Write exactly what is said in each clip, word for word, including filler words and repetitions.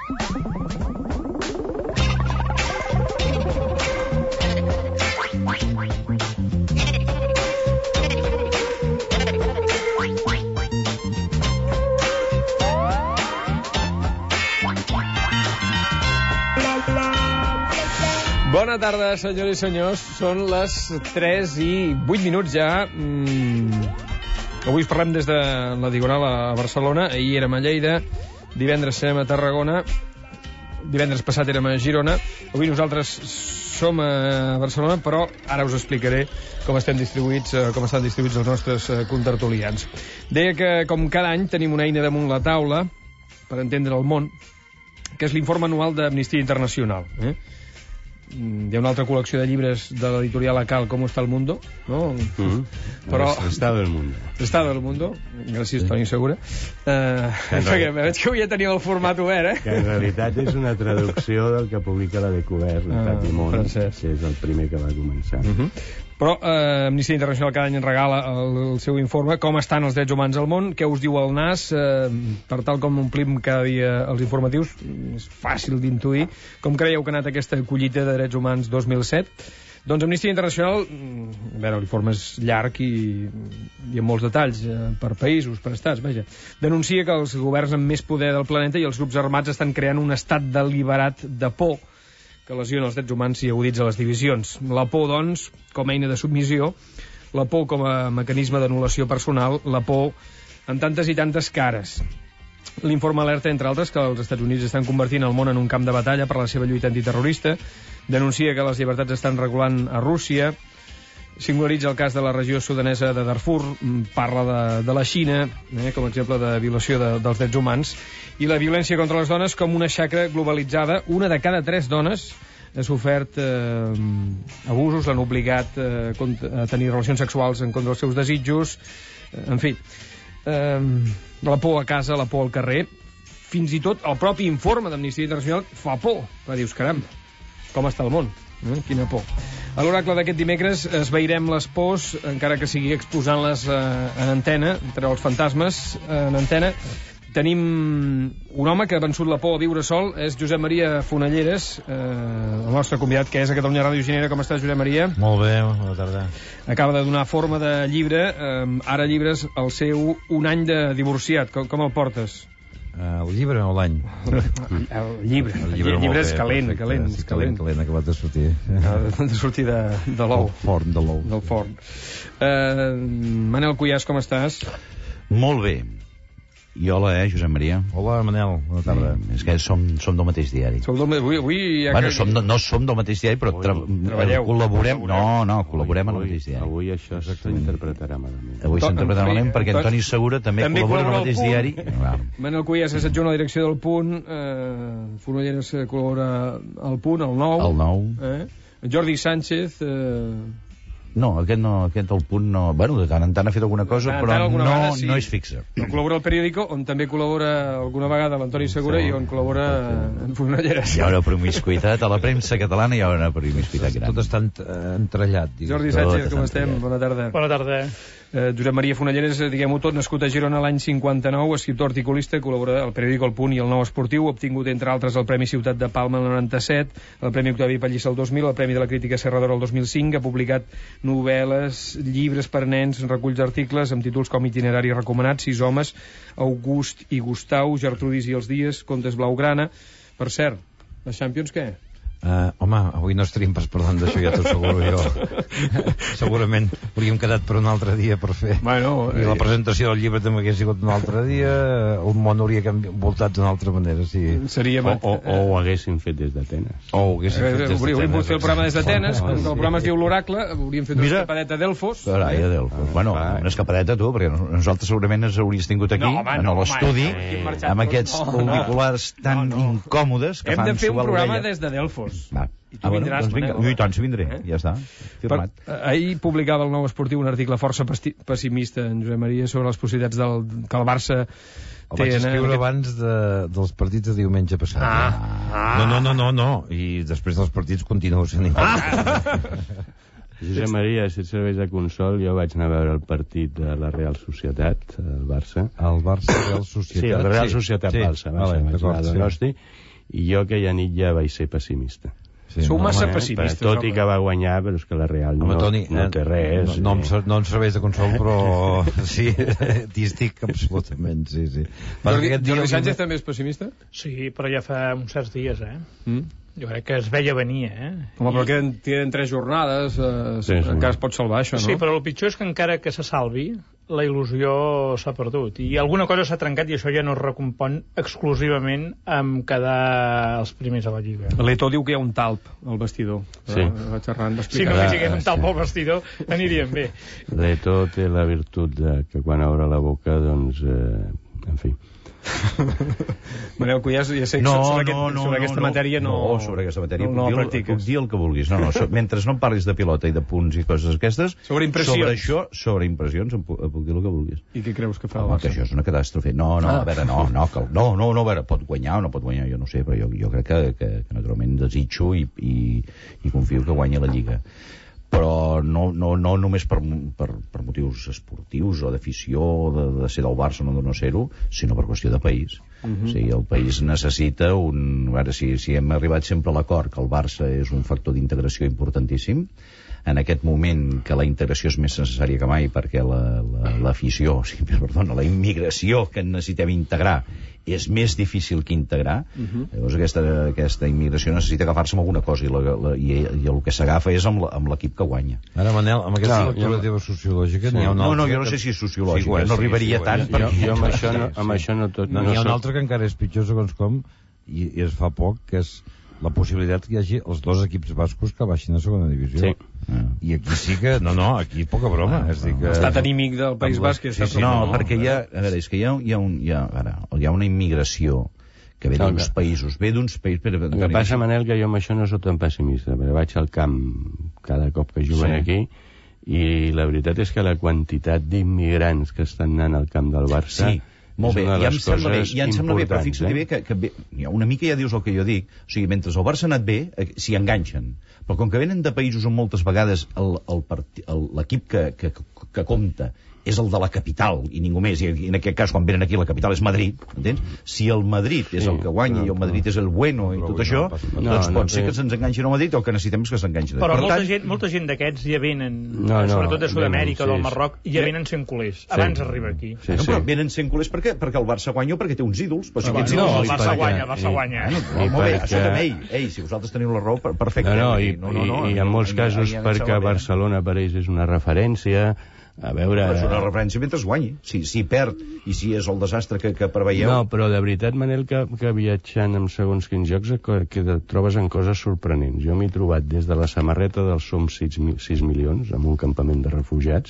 Bona tarda, senyores i senyors. Són les tres i vuit minuts ja. Mm. Avui us parlem des de la Diagonal a Barcelona. Ahir érem a Lleida, divendres serem a Tarragona, divendres passat érem a Girona. Avui nosaltres som a Barcelona, però ara us explicaré com estem distribuïts, com estan distribuïts els nostres contertulians. Deia que, com cada any, tenim una eina damunt la taula per entendre el món, que és l'informe anual d'Amnistia Internacional. Eh? Hi ha una altra col·lecció de llibres de l'editorial Acal, Com està el mundo, no? Mm-hmm. Però... Estado del mundo. Estado del mundo. Gràcies, sí. Toni Segura. Uh, perquè veig que avui ja teniu el format obert, eh? Que en realitat és una traducció del que publica la Descobert, ah, Patrimon, francès, que és el primer que va començar. Uh-huh. Però eh, Amnistia Internacional cada any en regala el, el seu informe Com estan els drets humans al món, què us diu el N A S, eh, per tal com omplim cada dia els informatius. És fàcil d'intuir. Com creieu que ha anat aquesta collita de drets humans dos mil set? Doncs Amnistia Internacional, a veure, l'informe és llarg i, i amb molts detalls, eh, per països, per estats, vaja, denuncia que els governs amb més poder del planeta i els grups armats estan creant un estat deliberat de por que lesiona els drets humans i aguditza les divisions. La por, doncs, com a eina de submissió, la por com a mecanisme d'anul·lació personal, la por en tantes i tantes cares. L'informe alerta, entre altres, que els Estats Units estan convertint el món en un camp de batalla per la seva lluita antiterrorista, denuncia que les llibertats estan regulant a Rússia, singularitza el cas de la regió sudanesa de Darfur, parla de, de la Xina, eh, com a exemple de violació de, dels drets humans, i la violència contra les dones com una xacra globalitzada. Una de cada tres dones ha sofert eh, abusos, l'han obligat eh, a tenir relacions sexuals en contra dels seus desitjos, eh, en fi, eh, la por a casa, la por al carrer. Fins i tot el propi informe d'Amnistia Internacional fa por, però dius, caram, com està el món? Eh? Quina por. A l'oracle d'aquest dimecres esvairem les pors, encara que sigui exposant-les eh, en antena, entre els fantasmes en antena. Tenim un home que ha vençut la por a viure sol, és Josep Maria Fonalleres, eh, el nostre convidat, que és a Catalunya Ràdio Ginera. Com estàs, Josep Maria? Molt bé, bona tarda. Acaba de donar forma de llibre, eh, ara llibres el seu Un any de divorciat. Com, com el portes? Uh, el llibre o l'any? El llibre. El llibre, el llibre és calent, perfecte. calent, sí, calent. calent, calent, acabat de sortir. Acabat de sortir de, de l'ou. Del forn, de l'ou. Del forn. Uh, Manel Cuyàs, com estàs? Molt bé. I hola, eh, Josep Maria. Hola, Manel, bona tarda. Mm, és que som, som del mateix diari. Som del, avui, avui ja bueno, que... som, no som del mateix diari, però tra treballeu. Col·laborem. No, no, col·laborem en el mateix diari. Avui això s'interpretarà malament. Avui s'interpretarà malament perquè Antoni Segura també, també col·labora en el mateix diari. Manel Cuyàs és adjunt a la direcció del Punt, eh, Fonolleres col·labora al Punt, al Nou. El Nou. Eh? Jordi Sánchez... Eh... No, aquest no, aquest al Punt no... Bueno, de tant en tant ha fet alguna cosa, però no, vegada, sí. no és fixa. No col·labora al Periódico, on també col·labora alguna vegada l'Antoni Segura, sí, i on col·labora en Fonolleres. Hi ha una promiscuitat a la premsa catalana, hi ha una promiscuitat gran. Tot està entrellat. Jordi Sánchez, com estem? Bona tarda. Bona tarda. Eh, Josep Maria Fonalleres, diguem-ho tot, nascut a Girona l'any cinquanta-nou, escriptor articulista, col·labora al Periódico El Punt i el Nou Esportiu, obtingut, entre altres, el Premi Ciutat de Palma el noranta-set, el Premi Octavi Pallissa el dos mil, el Premi de la Crítica Serradora el dos mil cinc, ha publicat novel·les, llibres per nens, reculls d'articles amb títols com Itinerari recomanat, Sis homes, August i Gustau, Gertrudis i els dies, Contes Blaugrana. Per cert, les Champions què? Uh, home, avui no estaríem pas parlant d'això, ja t'ho asseguro jo. Segurament hauríem quedat per un altre dia per fer. Bueno, I la presentació del llibre també hagués sigut un altre dia, el món hauria voltat d'una altra manera. Sí. Seria... O, o, o ho haguéssim fet des d'Atenes. O ho haguéssim fet des d'Atenes. Hauríem pogut fer el programa des d'Atenes, com que el programa es diu l'Oracle, hauríem fet una Mira, escapadeta a Delfos. Carai, a Delfos. Bueno, una escapadeta tu, perquè nosaltres segurament ens hauries tingut aquí, no, home, en no, l'estudi, home, amb aquests no, auriculars tan no, no. incòmodes que Hem fan de fer un suar programa l'orella. des de Delfos. Va. I tu ah, vindràs, doncs vinga. Manel. I tant, si vindré, eh? Ja està. Firmat. Per, ahir publicava el Nou Esportiu un article força pessimista, en Josep Maria, sobre les possibilitats del, que el Barça el vaig escriure aquest... abans de, dels partits de diumenge passat. Ah, ah. No, no, no, no, no. I després dels partits continuo sent igual. Ah. Josep Maria, si et serveix de consol, jo vaig anar a veure el partit de la Real Societat, el Barça. El Barça Real Societat. Sí, el Real Societat sí. Barça. Sí. Vale, vaig anar a Donosti. i jo aquella nit ja vaig ser pessimista. Sí, Sou no, massa pessimistes. Tot i que va guanyar, però és que la Real no, home, Toni, no té res. No, no, em, no em serveix de consol, però sí, t'hi estic absolutament, sí, sí. Jordi, Jordi Sánchez també és pessimista? Sí, però ja fa uns certs dies, eh? Mm? Jo crec que es veia venir, eh? Home, però queden, queden tres jornades, eh, sí, sí. encara es pot salvar això, no? Sí, però el pitjor és que encara que se salvi, la il·lusió s'ha perdut. I alguna cosa s'ha trencat i això ja no es recompon exclusivament amb quedar els primers a la Lliga. L'Eto diu que hi ha un talp al vestidor. Sí. Va xerrant, si no hi hagués un talp al vestidor, aniríem bé. L'Eto té la virtut de que quan obre la boca, doncs, eh, en fi... Manel Cuyàs, ja sé que no, sobre, no, aquest, no, sobre no, aquesta no, matèria no... No, sobre aquesta matèria no, puc, no dir, practiques. puc dir el que vulguis. No, no, so, mentre no em parlis de pilota i de punts i coses aquestes... Sobre impressions. Sobre això, sobre impressions, em puc, em puc dir el que vulguis. I què creus que fa el Home, Barça? que això és una catàstrofe. No, no, ah. a veure, no, no, que, no, no, no, a veure, pot guanyar o no pot guanyar, jo no sé, però jo, jo crec que, que, que naturalment desitjo i, i, i confio que guanyi la Lliga. Però no, no, no només per, per, per motius esportius o d'afició de, de ser del Barça o no de no ser-ho, sinó per qüestió de país. Uh -huh. O sigui, el país necessita un... A veure, si, si hem arribat sempre a l'acord que el Barça és un factor d'integració importantíssim, en aquest moment que la integració és més necessària que mai perquè l'afició, la, la, o sigui, perdona, la immigració que necessitem integrar és més difícil que integrar. Uh -huh. Llavors aquesta, aquesta immigració necessita agafar-se amb alguna cosa i, la, la, i, i el que s'agafa és amb l'equip que guanya. Ara, Manel, amb aquesta no, lectura jo... teva sociològica sí. n'hi ha un altre... No, no, jo no sé si és sociològica, sí, no sí, arribaria sí, tant... Sí, perquè... Jo, jo amb, això no, amb sí. això no tot... No, no, n'hi ha no un altre que encara és pitjor, segons com, i, i es fa poc, que és la possibilitat que hi hagi els dos equips bascos que baixin a segona divisió. Sí. Ah. I aquí sí que... No, no, aquí poca broma. Ah, és dir que... Estat anímic del País Basc. Sí, sí, no, no, perquè hi ha... A veure, és que hi ha, hi ha, un, hi ha, a veure, hi ha una immigració que ve d'uns països, ve d'uns països... El que passa, Manel, que jo amb això no soc tan pessimista, perquè vaig al camp cada cop que juguen sí. aquí, i la veritat és que la quantitat d'immigrants que estan anant al camp del Barça... Sí. Molt bé, ja em sembla bé, ja em sembla bé, però fixa't eh? bé que, que bé, una mica ja dius el que jo dic, o sigui, mentre el Barça ha anat bé, s'hi enganxen, però com que venen de països on moltes vegades l'equip que, que, que compta és el de la capital, i ningú més, i en aquest cas, quan venen aquí, la capital és Madrid, entens? Si el Madrid és sí, el que guanya no, i el Madrid és el bueno i tot això, no, doncs pot no, ser que se'ns enganxin al Madrid o el que necessitem és que s'enganxin. Però per molta, tant... gent, molta gent d'aquests ja venen, no, no, sobretot de Sud-amèrica o del Marroc, ja venen sent culers, abans sí. arriba aquí. Sí, sí. No, però venen sent culers per què? Perquè el Barça guanya o perquè té uns ídols. Però si no, no, el Barça guanya, el Barça guanya. Molt bé, escolta'm, ei, ei, si vosaltres teniu la raó, perfecte. No, no, i en molts casos perquè Barcelona per ells és una referència. A veure... Però és una referència mentre guanyi. Si, si perd i si és el desastre que, que preveieu... No, però de veritat, Manel, que, que viatjant en segons quins jocs que, que et trobes en coses sorprenents. Jo m'he trobat des de la samarreta dels Som sis milions, en un campament de refugiats,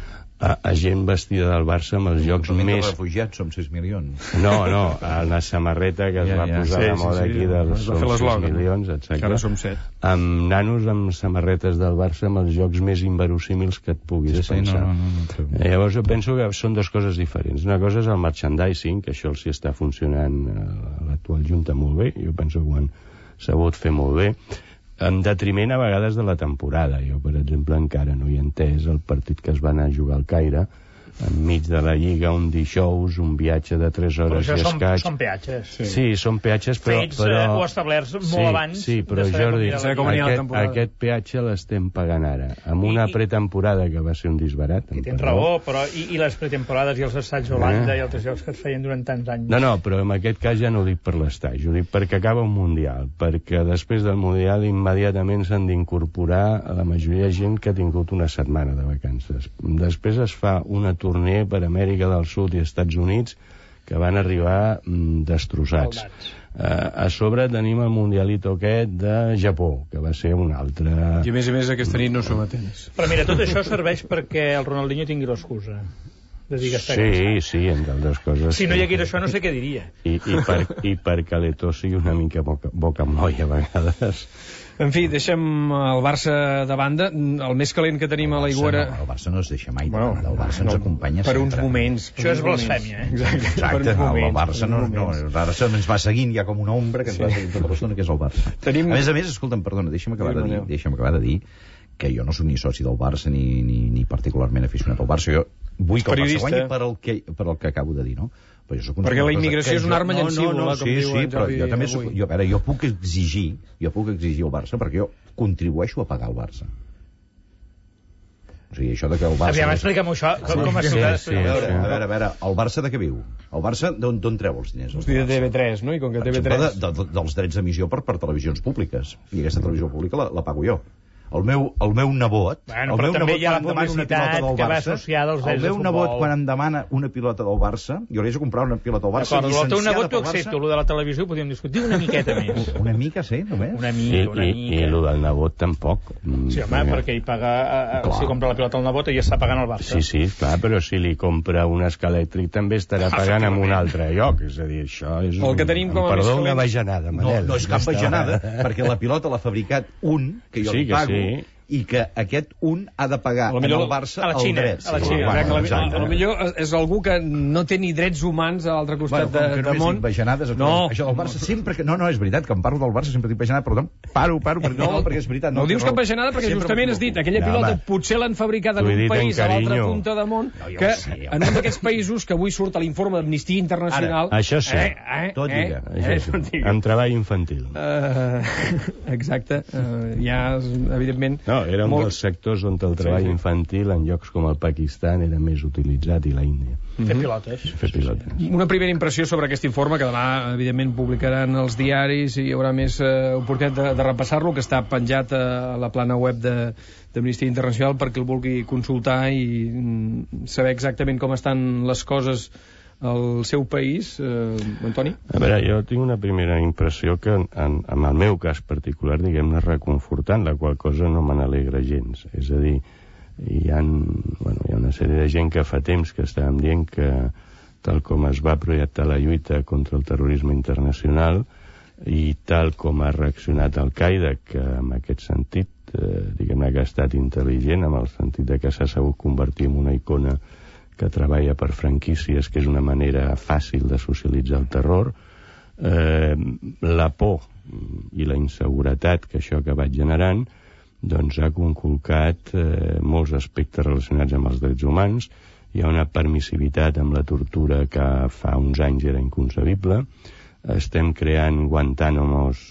a, a gent vestida del Barça amb els jocs més... Els refugiats som sis milions. No, no, a la samarreta que es ja, va ja. posar sí, de moda sí, sí, aquí dels Som sis milions, exacte. Ara som set. Amb nanos amb samarretes del Barça amb els jocs més inverosímils que et puguis sí, pensar. Sí, no, no, no, no. Llavors jo penso que són dues coses diferents. Una cosa és el merchandising, que això els hi està funcionant a l'actual Junta molt bé, jo penso que ho han sabut fer molt bé, en detriment a vegades de la temporada. Jo, per exemple, encara no hi he entès el partit que es va anar a jugar al Caire, enmig de la Lliga, un dijous, un viatge de tres hores i escaig. Són peatges. Sí, sí són peatges, però... Fets però... Eh, o establerts molt sí, abans... Sí, però Jordi, aquest, aquest peatge l'estem pagant ara, amb una I, pretemporada que va ser un disbarat. I tens raó, però i, i les pretemporades i els estats d'Holanda eh? i altres llocs que es feien durant tants anys? No, no, però en aquest cas ja no ho dic per l'estatge, ho dic perquè acaba un Mundial, perquè després del Mundial immediatament s'han d'incorporar la majoria de gent que ha tingut una setmana de vacances. Després es fa una torner per Amèrica del Sud i Estats Units que van arribar mm, destrossats. Uh, a sobre tenim el mundialito aquest de Japó, que va ser un altre... I a més a més aquesta nit no som a tenis. Però mira, tot això serveix perquè el Ronaldinho tingui l'excusa de dir que està sí, cansat. Sí, entre altres coses. Si no hi hagués això no sé què diria. I, i, per, i perquè l'Eto sigui una mica boca, boca moll a vegades. En fi, deixem el Barça de banda. El més calent que tenim a l'Aigüera... No, el Barça no es deixa mai de bueno, banda. El Barça ens no, acompanya per sempre. uns moments. Per Això és blasfèmia, eh? Exacte. Exacte. Moments, el Barça no, no, el Barça ens va seguint ja com una ombra que ens sí. va seguint tota l'estona, que és el Barça. Tenim... A més a més, escolta'm, perdona, deixa'm acabar, sí, de dir, deixa'm acabar de dir que jo no soc ni soci del Barça ni, ni, ni particularment aficionat al Barça. Jo vull que el Barça Periodista. guanyi per el que, per el que acabo de dir, no? Però jo soc un Perquè la cosa immigració que és una jo- arma no, llancívola, no, no, com sí, diu sí, en però Jordi jo també soc, avui. jo, a veure, jo puc exigir, jo puc exigir al Barça perquè jo contribueixo a pagar el Barça. O sigui, això de que el Barça... Aviam, explica'm això, com, com a Sí, ciutadà. sí, A sí. veure, a veure, a veure, el Barça de què viu? El Barça d'on d'on treu els diners? Hosti, de T V tres, no? I com que Per T V exemple, tres... de, de, dels drets d'emissió per, per televisions públiques. I aquesta televisió pública la, la pago jo. El meu, el meu nebot... Bueno, el però meu també nebot, hi ha quan la em demana una publicitat pilota del que va Barça, associada als el drets de meu futbol. nebot, quan em demana una pilota del Barça, jo li he de comprar una pilota del Barça D'acord, el teu llicenciada nebot t'ho pel Barça. accepto, el de la televisió ho podríem discutir una miqueta més. Una mica, sí, només. Una I, mica, una i, mica. i el del nebot tampoc. Mm, Sí, home, perquè ell paga... Eh, Clar. si compra la pilota al nebot, ell està pagant el Barça. Sí, sí, clar, però si li compra un escalèctric també estarà pagant en un altre lloc. És a dir, això és... El que un- tenim com a Perdó, més una calent- bajanada, No, Manel. no és cap bajanada, perquè la pilota l'ha fabricat un, que jo Sí, li que pago, sí. i que aquest un ha de pagar A lo en millor el Barça a la el Xina, dret. a la Sí, Xina. bueno, Exacte, exacte. a lo millor és- és algú que no té ni drets humans a l'altre costat Bueno, com que de, de només món. dic bajanades, No. això del Barça sempre que... No, no, és veritat, que em parlo del Barça sempre dic bajanada, però paro, paro, perquè, no, no, perquè és veritat. No, té dius raó. cap bajanada perquè Sempre justament has m'equivoco. dit aquella No, pilota home. potser l'han fabricada en T'ho he un dit país en a l'altra carinyo. punta de món No, jo que ho sé, home. en un d'aquests països que avui surt a l'informe d'Amnistia Internacional... Ara, això sí. Eh, eh, Tot eh, lliga. eh, Això tot sí, lliga. amb treball infantil. Eh, exacte. Uh, ja, evidentment... No, era un molt- dels sectors on el treball Sí, sí. infantil en llocs com el Pakistan era més utilitzat i la Índia. Fer pilotes. Fer pilotes. Una primera impressió sobre aquest informe, que demà, evidentment, publicaran els diaris i hi haurà més eh, oportunitat de, de repassar-lo, que està penjat a la plana web de d'Amnistia Internacional perquè el vulgui consultar i mm, saber exactament com estan les coses al seu país. Eh, Antoni? A veure, jo tinc una primera impressió que en, en, en el meu cas particular, diguem-ne, reconfortant, la qual cosa no me n'alegra gens. És a dir, hi ha, bueno, hi ha una sèrie de gent que fa temps que estàvem dient que tal com es va projectar la lluita contra el terrorisme internacional i tal com ha reaccionat Al-Qaeda, que en aquest sentit, eh, diguem-ne que ha estat intel·ligent, amb el sentit de que s'ha sabut convertir en una icona que treballa per franquícies, que és una manera fàcil de socialitzar el terror, eh, la por i la inseguretat que això ha acabat generant, doncs ha conculcat eh, molts aspectes relacionats amb els drets humans. Hi ha una permissivitat amb la tortura que fa uns anys era inconcebible. Estem creant Guantánamos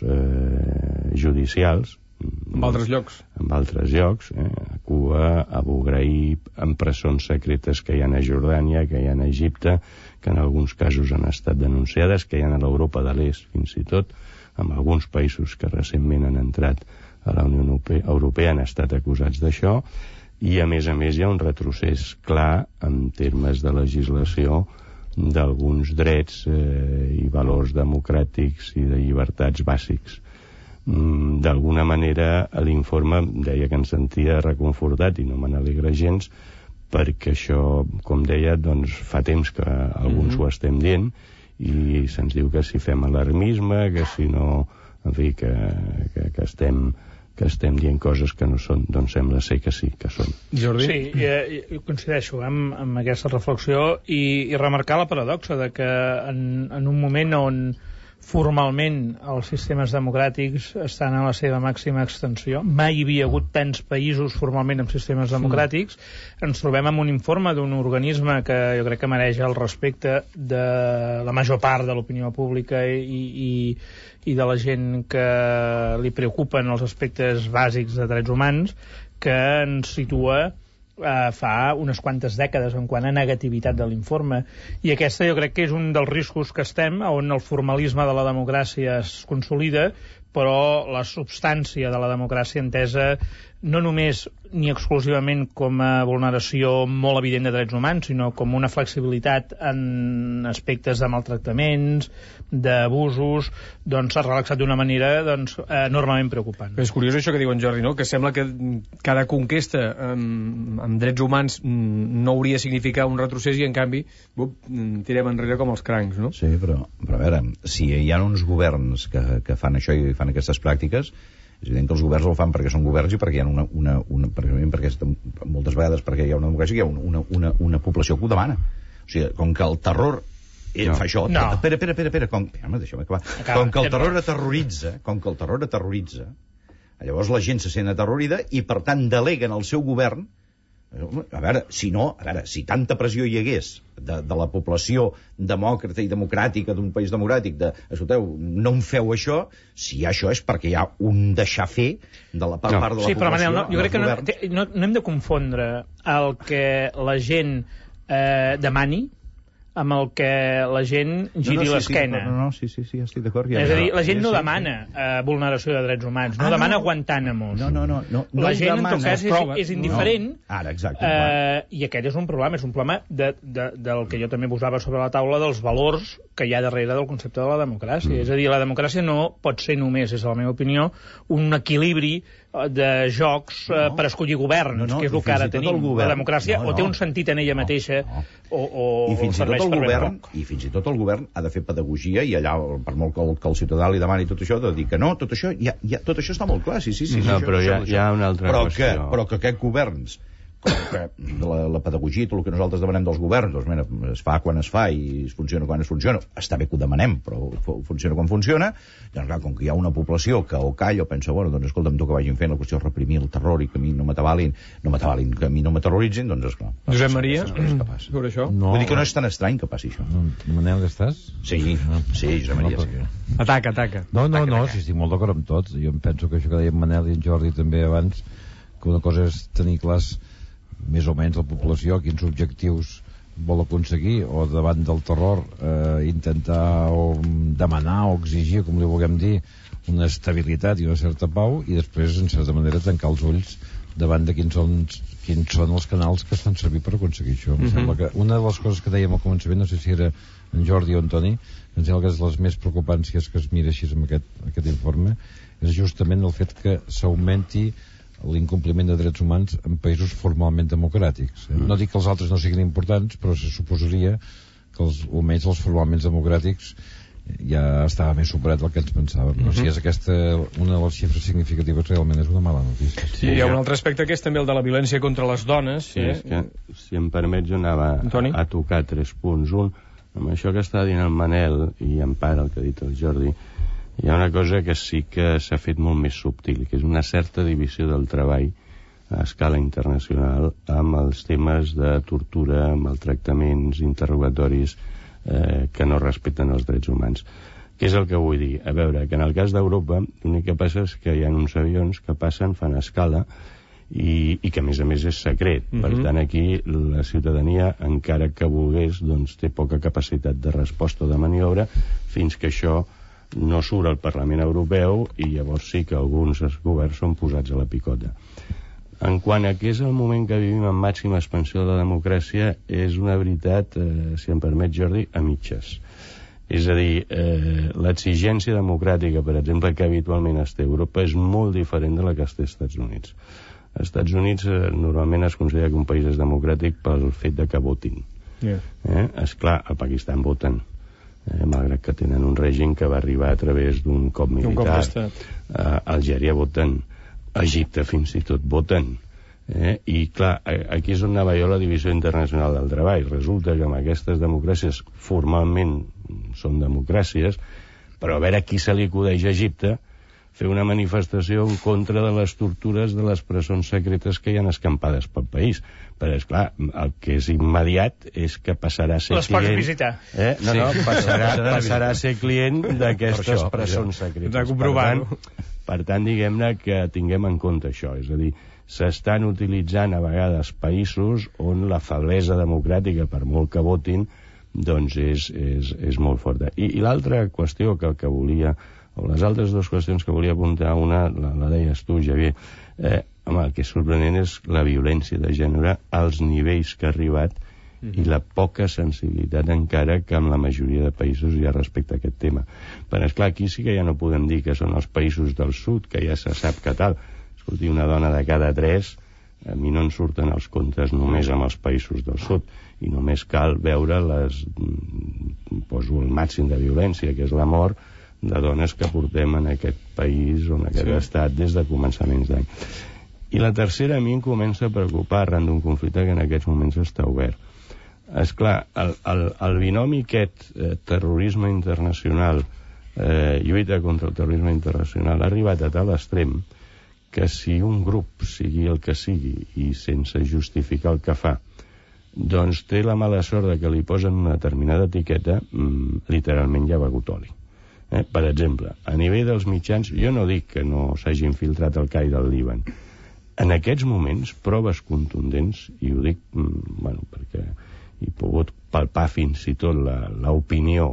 eh, judicials, En altres llocs. en altres llocs, eh? a Cuba, a Abu Ghraib, en presons secretes que hi ha a Jordània, que hi ha a Egipte, que en alguns casos han estat denunciades, que hi ha a l'Europa de l'Est, fins i tot, en alguns països que recentment han entrat a la Unió Europea han estat acusats d'això, i a més a més hi ha un retrocés clar en termes de legislació d'alguns drets eh, i valors democràtics i de llibertats bàsics. D'alguna manera l'informe deia que ens sentia reconfortat i no me n'alegra gens perquè això, com deia, doncs fa temps que alguns mm-hmm. ho estem dient i se'ns diu que si fem alarmisme, que si no, en fi, que, que, que estem que estem dient coses que no són, doncs sembla ser que sí, que són. Jordi? Sí, i, i coincideixo amb, amb aquesta reflexió i, i remarcar la paradoxa de que en, en un moment on formalment els sistemes democràtics estan a la seva màxima extensió, mai hi havia hagut tants països formalment amb sistemes democràtics, ens trobem amb un informe d'un organisme que jo crec que mereix el respecte de la major part de l'opinió pública i, i, i de la gent que li preocupen els aspectes bàsics de drets humans, que ens situa eh, fa unes quantes dècades en quant a negativitat de l'informe, i aquesta jo crec que és un dels riscos que estem, on el formalisme de la democràcia es consolida, però la substància de la democràcia entesa no només ni exclusivament com a vulneració molt evident de drets humans, sinó com una flexibilitat en aspectes de maltractaments, d'abusos, doncs s'ha relaxat d'una manera doncs, enormement preocupant. És curiós això que diu en Jordi, no? Que sembla que cada conquesta amb, amb drets humans no hauria de significar un retrocés i en canvi bup, tirem enrere com els crancs, no? Sí, però, però a veure, si hi ha uns governs que, que fan això i fan aquestes pràctiques, és evident que els governs el fan perquè són governs i perquè hi ha una, una, una perquè, perquè moltes vegades perquè hi ha una democràcia, hi ha una, una, una població que ho demana. O sigui, com que el terror eh, no. fa això... No. Espera, espera, espera, espera com, home, deixa'm acabar. Acaba, com que el terror terror. aterroritza, com que el terror aterroritza, llavors la gent se sent aterrorida i, per tant, deleguen al seu govern A veure, si no, a veure, si tanta pressió hi hagués de, de la població demòcrata i democràtica d'un país democràtic, de, escolteu, no em feu això, si això és perquè hi ha un deixar fer de la part, no. part de la sí, població. Però, Manel, no, jo crec que no, no, no hem de confondre el que la gent eh, demani amb el que la gent giri no, no, sí, l'esquena. Sí, no, no, sí, sí, sí, estic d'acord. Ja, és a dir, la gent sí, no sí, demana sí. Uh, vulneració de drets humans, no ah, demana no. Guantánamos. No, no, no. no, no la gent, demana, en tot cas, és, és indiferent. No. Ara, exacte. Uh, I aquest és un problema, és un problema de, de, del que jo també posava sobre la taula, dels valors que hi ha darrere del concepte de la democràcia. Mm. És a dir, la democràcia no pot ser només, és la meva opinió, un equilibri de jocs no. uh, per escollir governs, no, no, que és el que ara tenim. La democràcia no, no, o té un sentit en ella no, mateixa no. o, o, I fins o i tot el govern poc. I fins i tot el govern ha de fer pedagogia i allà, per molt que el, que el ciutadà li demani tot això, de dir que no, tot això, ja, ja, tot això està molt clar, sí, sí, sí. No, això, però això, hi ha, això. hi ha una altra però qüestió. Que, però que aquests governs, com que la, la pedagogia i tot el que nosaltres demanem dels governs, doncs, mira, es fa quan es fa i es funciona quan es funciona, està bé que ho demanem, però funciona quan funciona, doncs clar, com que hi ha una població que o calla o pensa, bueno, doncs escolta'm, tu que vagin fent la qüestió de reprimir el terror i que a mi no m'atabalin, no m'atabalin, que a mi no m'aterroritzin, doncs esclar. Josep Maria, sobre això? No. Vull dir que no és tan estrany que passi això. No, Manel, que estàs? Sí, no. sí, Josep Maria, no, perquè... sí. Ataca, ataca. No, no, ataca, no, ataca. sí, estic molt d'acord amb tots. Jo em penso que això que deien Manel i en Jordi també abans, que una cosa és tenir clars més o menys la població, quins objectius vol aconseguir, o davant del terror eh, intentar o demanar o exigir, com li vulguem dir, una estabilitat i una certa pau, i després, en certa manera, tancar els ulls davant de quins són, quins són els canals que es fan servir per aconseguir això. Em mm-hmm. sembla que una de les coses que dèiem al començament, no sé si era en Jordi o en Toni, em sembla que és les més preocupàncies que es mira així amb aquest, aquest informe, és justament el fet que s'augmenti l'incompliment de drets humans en països formalment democràtics. Mm. No dic que els altres no siguin importants, però se suposaria que els, almenys els formalment democràtics ja estava més superat del que ens pensàvem. Mm-hmm. No? Si és aquesta una de les xifres significatives, realment és una mala notícia. Sí, hi ha un altre aspecte que és també el de la violència contra les dones. Sí, eh? és que, si em permets, jo anava a, a tocar tres punts. Un, amb això que està dient el Manel, i en part el que ha dit el Jordi, hi ha una cosa que sí que s'ha fet molt més subtil, que és una certa divisió del treball a escala internacional amb els temes de tortura, maltractaments, interrogatoris eh, que no respecten els drets humans. Què és el que vull dir? A veure, que en el cas d'Europa l'únic que passa és que hi ha uns avions que passen, fan escala, i, i que a més a més és secret. Mm-hmm. Per tant, aquí la ciutadania, encara que volgués, doncs té poca capacitat de resposta o de maniobra fins que això no surt al Parlament Europeu, i llavors sí que alguns governs són posats a la picota. En quant a què és el moment que vivim en màxima expansió de la democràcia, és una veritat, eh, si em permet Jordi, a mitges. És a dir, eh, l'exigència democràtica, per exemple, que habitualment es té a Europa, és molt diferent de la que es té als Estats Units. Als Estats Units eh, normalment es considera que un país és democràtic pel fet de que votin. Yeah. Eh? Esclar, al Pakistan voten. Eh, malgrat que tenen un règim que va arribar a través d'un cop militar. A Algèria voten, a Egipte fins i tot voten. Eh? I clar, aquí és on anava jo la divisió internacional del treball. Resulta que amb aquestes democràcies formalment són democràcies, però a veure qui se li acudeix a Egipte fer una manifestació en contra de les tortures de les presons secretes que hi ha escampades pel país. Però, esclar, el que és immediat és que passarà a ser les client... Les pots visitar. Eh? No, no, passarà, passarà a ser client d'aquestes presons secretes. De comprovar-ho. Per tant, per tant, diguem-ne que tinguem en compte això. És a dir, s'estan utilitzant a vegades països on la feblesa democràtica, per molt que votin, doncs és, és, és molt forta. I, i l'altra qüestió que, que volia... o les altres dues qüestions que volia apuntar, una la, la deies tu, Javier, eh, home, el que és sorprenent és la violència de gènere als nivells que ha arribat mm-hmm. i la poca sensibilitat encara que amb la majoria de països hi ha respecte a aquest tema. Però esclar, aquí sí que ja no podem dir que són els països del sud, que ja se sap que tal. Escolti, una dona de cada tres, a mi no en surten els comptes només amb els països del sud, i només cal veure les, poso el màxim de violència, que és la mort de dones que portem en aquest país o en aquest sí. estat des de començaments d'any. I la tercera a mi em comença a preocupar arran d'un conflicte que en aquests moments està obert. Esclar, el, el, el binomi aquest eh, terrorisme internacional, eh, lluita contra el terrorisme internacional, ha arribat a tal extrem que si un grup, sigui el que sigui, i sense justificar el que fa, doncs té la mala sort de que li posen una determinada etiqueta, mmm, literalment ja ha begut oli. Eh? Per exemple, a nivell dels mitjans, jo no dic que no s'hagi infiltrat el C A I del Líban. En aquests moments, proves contundents, i ho dic, mmm, bueno, perquè he pogut palpar fins i tot l'opinió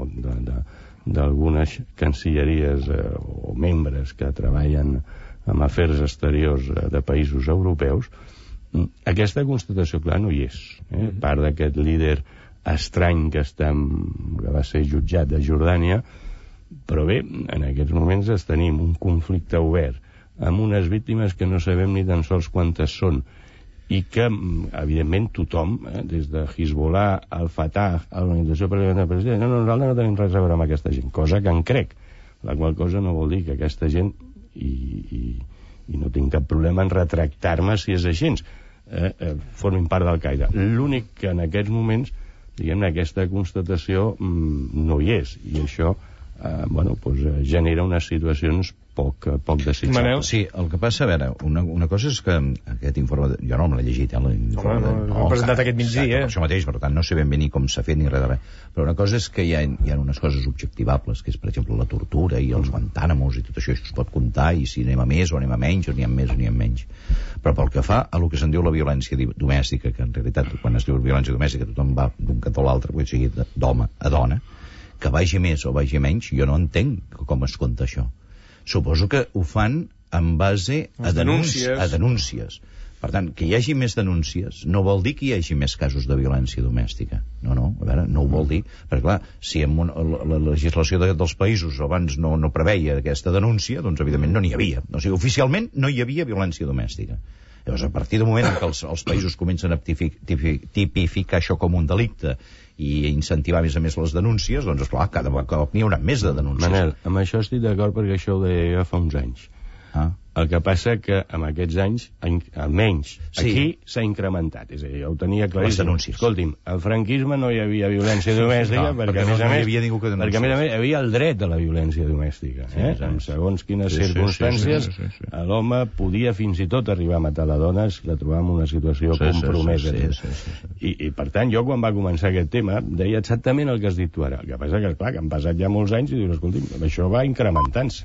d'algunes cancilleries eh, o membres que treballen amb afers exteriors eh, de països europeus, aquesta constatació, clar, no hi és. Eh? Part d'aquest líder estrany que, està, que va ser jutjat de Jordània, però bé, en aquests moments es tenim un conflicte obert amb unes víctimes que no sabem ni tan sols quantes són, i que, evidentment, tothom, eh, des de Hezbollah, al Fatah, a l'Organització per la President, no, no, nosaltres no tenim res a veure amb aquesta gent, cosa que en crec, la qual cosa no vol dir que aquesta gent, i, i, i no tinc cap problema en retractar-me si és així, eh, eh, formin part del Qaeda. L'únic que en aquests moments, diguem-ne, aquesta constatació mm, no hi és, i això eh, bueno, pues, eh, genera unes situacions poc, poc desitjables. Sí, el que passa, a veure, una, una cosa és que aquest informe, jo no me l'he llegit, eh, l'informe no, no, no, no, presentat aquest migdia, eh? Això mateix, per tant, no sé ben bé ni com s'ha fet ni res de res. Però una cosa és que hi ha, hi ha unes coses objectivables, que és, per exemple, la tortura i els Guantánamos i tot això, això es pot comptar, i si anem a més o anem a menys, o n'hi ha més o n'hi ha menys. Però pel que fa a lo que se'n diu la violència domèstica, que en realitat, quan es diu violència domèstica, tothom va d'un cantó a l'altre, vull dir, d'home a dona, que vagi més o vagi menys, jo no entenc com es compta això. Suposo que ho fan en base a denúncies. a denúncies. Per tant, que hi hagi més denúncies no vol dir que hi hagi més casos de violència domèstica. No, no, a veure, no ho vol dir. Perquè, clar, si en una, la, la legislació de, dels països abans no, no preveia aquesta denúncia, doncs, evidentment, no n'hi havia. O sigui, oficialment no hi havia violència domèstica. Llavors, a partir del moment en què els, els països comencen a tipificar això com un delicte i incentivar més a més les denúncies, doncs, esclar, cada cop n'hi haurà més de denúncies. Manel, amb això estic d'acord perquè això ho deia fa uns anys. Ah. El que passa que amb aquests anys, almenys, sí, aquí s'ha incrementat. És a dir, jo ho tenia claríssim. Les denúncies. Escolti'm, al franquisme no hi havia violència domèstica, no, perquè, perquè, a més no, a més, no hi havia ningú que denunciés. Perquè, a més a més, hi havia el dret de la violència domèstica. Sí, eh? sí, En segons quines sí, circumstàncies, sí, sí, sí, sí, sí. l'home podia fins i tot arribar a matar la dona si la trobava en una situació sí, compromesa. Sí, sí, sí, sí, sí. I, I, per tant, jo quan va començar aquest tema, deia exactament el que has dit tu ara. El que passa que, clar, que han passat ja molts anys i dius, escolti'm, això va incrementant-se.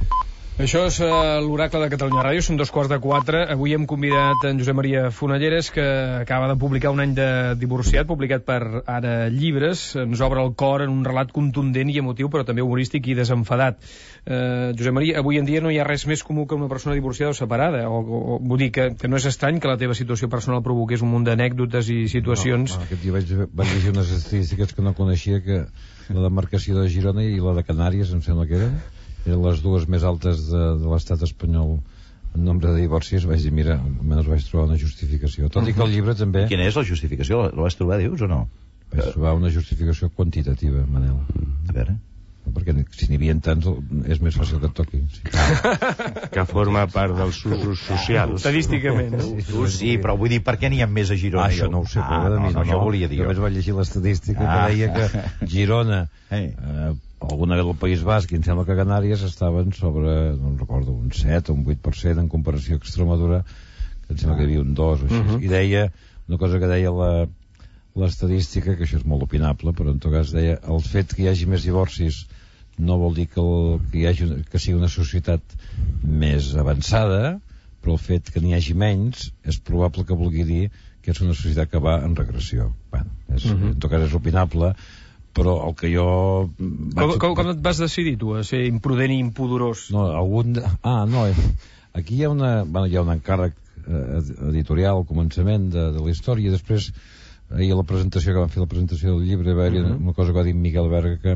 Això és uh, l'Oracle de Catalunya Ràdio, són dos quarts de quatre. Avui hem convidat en Josep Maria Fonalleres, que acaba de publicar Un any de divorciat, publicat per Ara Llibres. Ens obre el cor en un relat contundent i emotiu, però també humorístic i desenfadat. Uh, Josep Maria, avui en dia no hi ha res més comú que una persona divorciada o separada, o, o vull dir que, que no és estrany que la teva situació personal provoqués un munt d'anècdotes i situacions. No, no, aquest dia vaig, vaig llegir unes estadístiques que no coneixia, que la demarcació de Girona i la de Canàries, em sembla que eren, eren les dues més altes de, de l'estat espanyol en nombre de divorcis. Vaig dir, mira, almenys vaig trobar una justificació, tot i que el llibre també... I quina és la justificació? La vas trobar, dius, o no? Vaig trobar una justificació quantitativa, Manel. A veure... perquè si n'hi havia tants és més fàcil que et toqui, sí. Que forma part dels usos socials Estadísticament. Tu sí, però vull dir, per què n'hi ha més a Girona? Ah, això no ho sé, ah, no, no, no, això volia dir. Jo vaig llegir l'estadística ah. que deia que Girona, eh, alguna del País Basc i em sembla que Canàries estaven sobre, no recordo, un set o un vuit per cent en comparació a Extremadura, que em sembla que hi havia un dos o així. Uh -huh. I deia, una cosa que deia la l'estadística, que això és molt opinable, però en tot cas deia, el fet que hi hagi més divorcis no vol dir que, el, que, hi hagi, que sigui una societat més avançada, però el fet que n'hi hagi menys és probable que vulgui dir que és una societat que va en regressió. Bueno, és, uh -huh. en tot cas és opinable, però el que jo... Com, com, com et vas decidir tu a ser imprudent i impudorós? No, algun... Ah, no, aquí hi ha, una, bueno, hi ha un encàrrec eh, editorial al començament de, de la història, i després ahir a la presentació, que van fer la presentació del llibre, va haver uh -huh. una cosa que va dir Miquel Berga que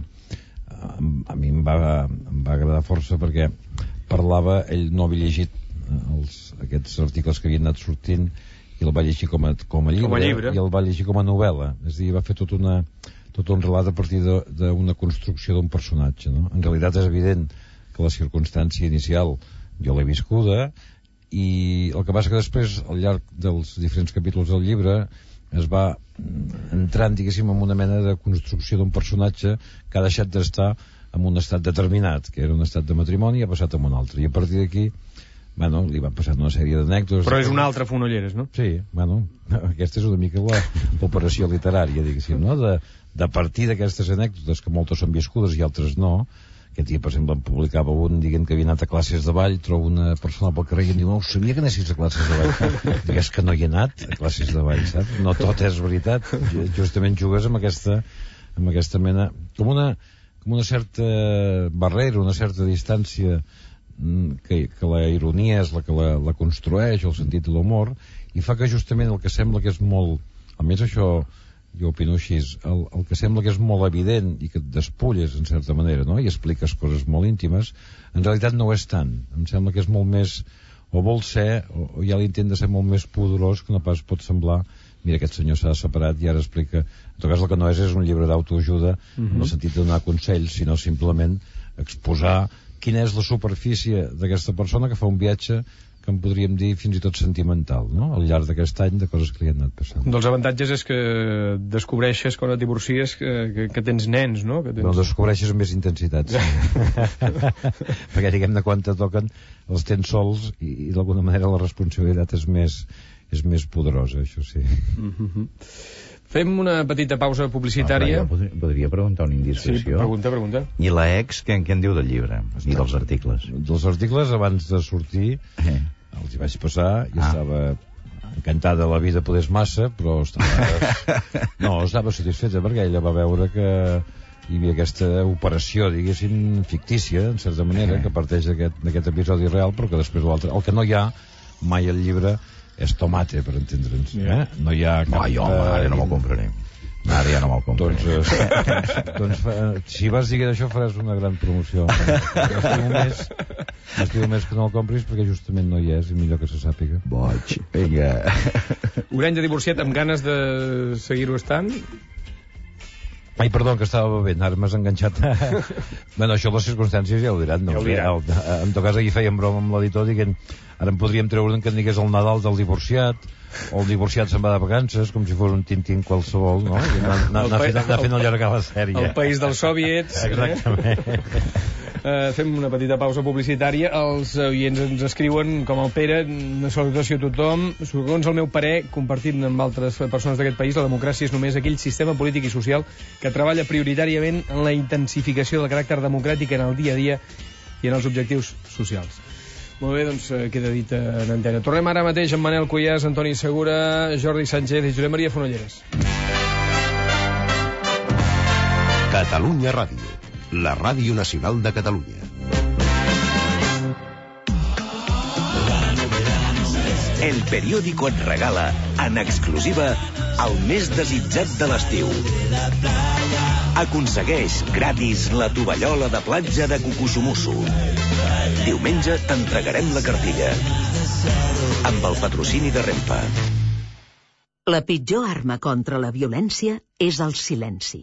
a mi em va, em va agradar força, perquè parlava, ell no havia llegit els, aquests articles que havien anat sortint i el va llegir com a, com a, llibre, com a llibre i el va llegir com a novel·la, és a dir, va fer tot, una, tot un relat a partir d'una construcció d'un personatge, no? En realitat és evident que la circumstància inicial jo l'he viscuda, i el que passa que després, al llarg dels diferents capítols del llibre, es va entrant, diguéssim, en una mena de construcció d'un personatge que ha deixat d'estar en un estat determinat, que era un estat de matrimoni, i ha passat a un altre, i a partir d'aquí bueno, li van passar una sèrie d'anècdotes. Però és una altra Fonolleres, no? Sí, bueno, aquesta és una mica l'operació literària, diguéssim, no? De, de partir d'aquestes anècdotes, que moltes són viscudes i altres no. Aquest dia, per exemple, em publicava un dient que havia anat a classes de ball, trobo una persona pel carrer i em diu, no, sabia que anessis a classes de ball. Dic, és que no hi he anat a classes de ball, saps? No tot és veritat. Justament jugues amb aquesta, amb aquesta mena... Com una, com una certa barrera, una certa distància que, que la ironia és la que la, la construeix, el sentit de l'humor, i fa que justament el que sembla que és molt... Almenys això... jo opino així, el, el que sembla que és molt evident i que et despulles en certa manera, no? I expliques coses molt íntimes, en realitat no ho és tant. Em sembla que és molt més, o vol ser, o, o hi ha l'intent de ser molt més pudorós que no pas pot semblar. Mira, aquest senyor s'ha separat i ara explica... En tot cas, el que no és és un llibre d'autoajuda, uh-huh. en el sentit de donar consells, sinó simplement exposar quina és la superfície d'aquesta persona que fa un viatge que en podríem dir fins i tot sentimental, no? Al llarg d'aquest any, de coses que li han anat passant. Un dels avantatges és que descobreixes, quan et divorcies, que, que, que tens nens, no? Que tens... No, descobreixes amb més intensitat, sí. Perquè, diguem-ne, quan te toquen, els tens sols i, i d'alguna manera la responsabilitat és més, és més poderosa, això sí. Mm-hmm. Fem una petita pausa publicitària. No, podria, podria preguntar una indiscreció. Sí, pregunta, pregunta. I la ex, què, què en diu del llibre? I dels articles? Dels articles, abans de sortir, eh. els hi vaig passar i ah. estava encantada de la vida, podés massa, però estava... no, estava satisfeta perquè ella va veure que hi havia aquesta operació, diguéssim, fictícia, en certa manera, eh. que parteix d'aquest episodi real, però que després l'altre... El que no hi ha mai al llibre és tomate, per entendre'ns. Eh? No hi ha cap... Ai, home, ara no me'l compraré. Ara ja no me'l compraré. Doncs, doncs, doncs fa, si vas dir això faràs una gran promoció. M'estimo més, m'estimo més que no el compris perquè justament no hi és i millor que se sàpiga. Boig, vinga. Un any de divorciat amb ganes de seguir-ho estant? Ai, perdó, que estava bevent, ara m'has enganxat. Bueno, això les circumstàncies ja ho diran. No? Ja ho diran. En tot cas, aquí fèiem broma amb l'editor dient ara en podríem treure que en digués el Nadal del divorciat, o el divorciat se'n va de vacances, com si fos un Tintín qualsevol, no? I anar, anar, anar, fent, anar fent allargar la sèrie. El país dels soviets. Exactament. Eh? Uh, fem una petita pausa publicitària. Els oients ens escriuen, com el Pere, una salutació a tothom. Segons el meu parer, compartit amb altres persones d'aquest país, la democràcia és només aquell sistema polític i social que treballa prioritàriament en la intensificació del caràcter democràtic en el dia a dia i en els objectius socials. Molt bé, doncs queda dit en antena. Tornem ara mateix amb Manel Cuyàs, Antoni Segura, Jordi Sánchez i Josep Maria Fonolleres. Catalunya Ràdio, la ràdio nacional de Catalunya. El periódico et regala, en exclusiva, el més desitjat de l'estiu. Aconsegueix gratis la tovallola de platja de Cucuxumusso. Diumenge t'entregarem la cartilla. Amb el patrocini de Renfe. La pitjor arma contra la violència és el silenci.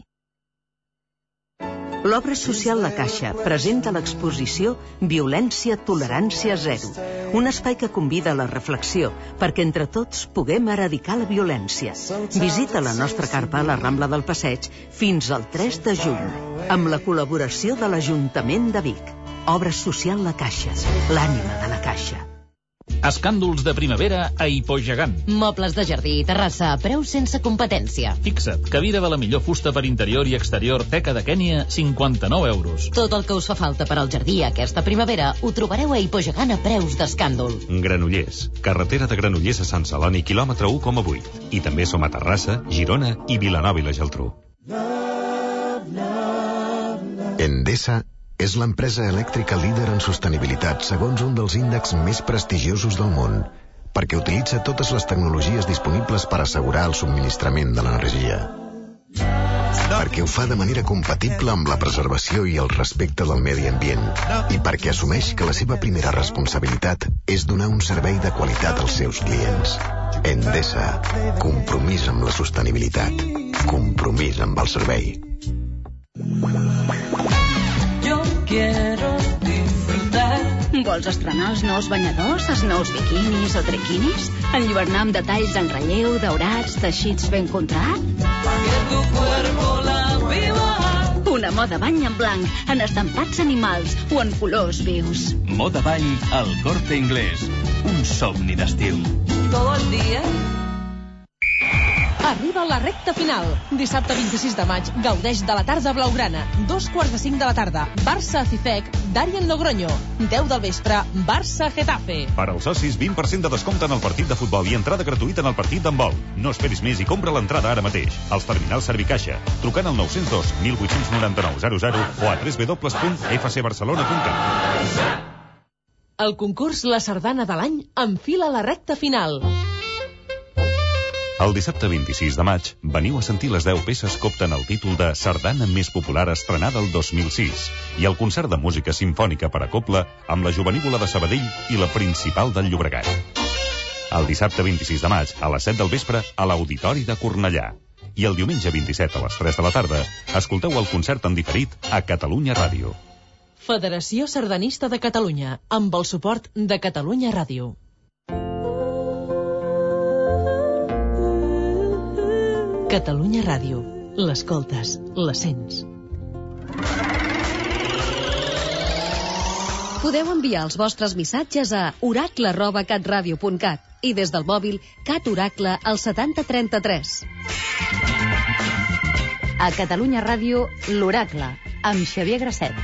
L'obra social La Caixa presenta l'exposició Violència, Tolerància Zero, un espai que convida a la reflexió perquè entre tots puguem eradicar la violència. Visita la nostra carpa a la Rambla del Passeig fins al tres de juny, amb la col·laboració de l'Ajuntament de Vic. Obra social La Caixa, l'ànima de la Caixa. Escàndols de primavera a Hipogegant. Mobles de jardí i terrassa a preu sense competència. Fixa't, cadira de la millor fusta per interior i exterior teca de Kènia, cinquanta-nou euros. Tot el que us fa falta per al jardí aquesta primavera ho trobareu a Hipogegant a preus d'escàndol. Granollers, carretera de Granollers a Sant Celoni, quilòmetre u coma vuit. I també som a Terrassa, Girona i Vilanova i la Geltrú. Endesa és l'empresa elèctrica líder en sostenibilitat segons un dels índexs més prestigiosos del món, perquè utilitza totes les tecnologies disponibles per assegurar el subministrament de l'energia. Perquè ho fa de manera compatible amb la preservació i el respecte del medi ambient i perquè assumeix que la seva primera responsabilitat és donar un servei de qualitat als seus clients. Endesa, compromís amb la sostenibilitat, compromís amb el servei. Quiero disfrutar. Vols estrenar els nous banyadors, els nous biquinis o triquinis? Enlluernar amb detalls en relleu, daurats, teixits ben contrats? Que tu cuerpo la viva. Una moda bany en blanc, en estampats animals o en colors vius. Moda bany al Corte Inglés. Un somni d'estiu. Todo el dia. Arriba la recta final. Dissabte vint-i-sis de maig, gaudeix de la tarda blaugrana. Dos quarts de cinc de la tarda, Barça-Cifec, Darien Logroño. Deu del vespre, Barça-Getafe. Per als socis, vint per cent de descompte en el partit de futbol i entrada gratuïta en el partit d'handbol. No esperis més i compra l'entrada ara mateix. Als terminals Servicaixa, trucant al nou zero dos, divuit noranta-nou, zero zero o a w w w punt f c barcelona punt cat. El concurs La Sardana de l'any enfila la recta final. El dissabte vint-i-sis de maig veniu a sentir les deu peces que opten el títol de Sardana més popular estrenada el dos mil sis i el concert de música simfònica per a cobla amb la Jovenívola de Sabadell i la Principal del Llobregat. El dissabte vint-i-sis de maig a les set del vespre a l'Auditori de Cornellà. I el diumenge vint-i-set a les tres de la tarda escolteu el concert en diferit a Catalunya Ràdio. Federació Sardanista de Catalunya, amb el suport de Catalunya Ràdio. Catalunya Ràdio. L'escoltes, la sents. Podeu enviar els vostres missatges a oracle arroba catradio punt cat i des del mòbil Cat Oracle al setanta trenta-tres. A Catalunya Ràdio, l'Oracle, amb Xavier Grasset.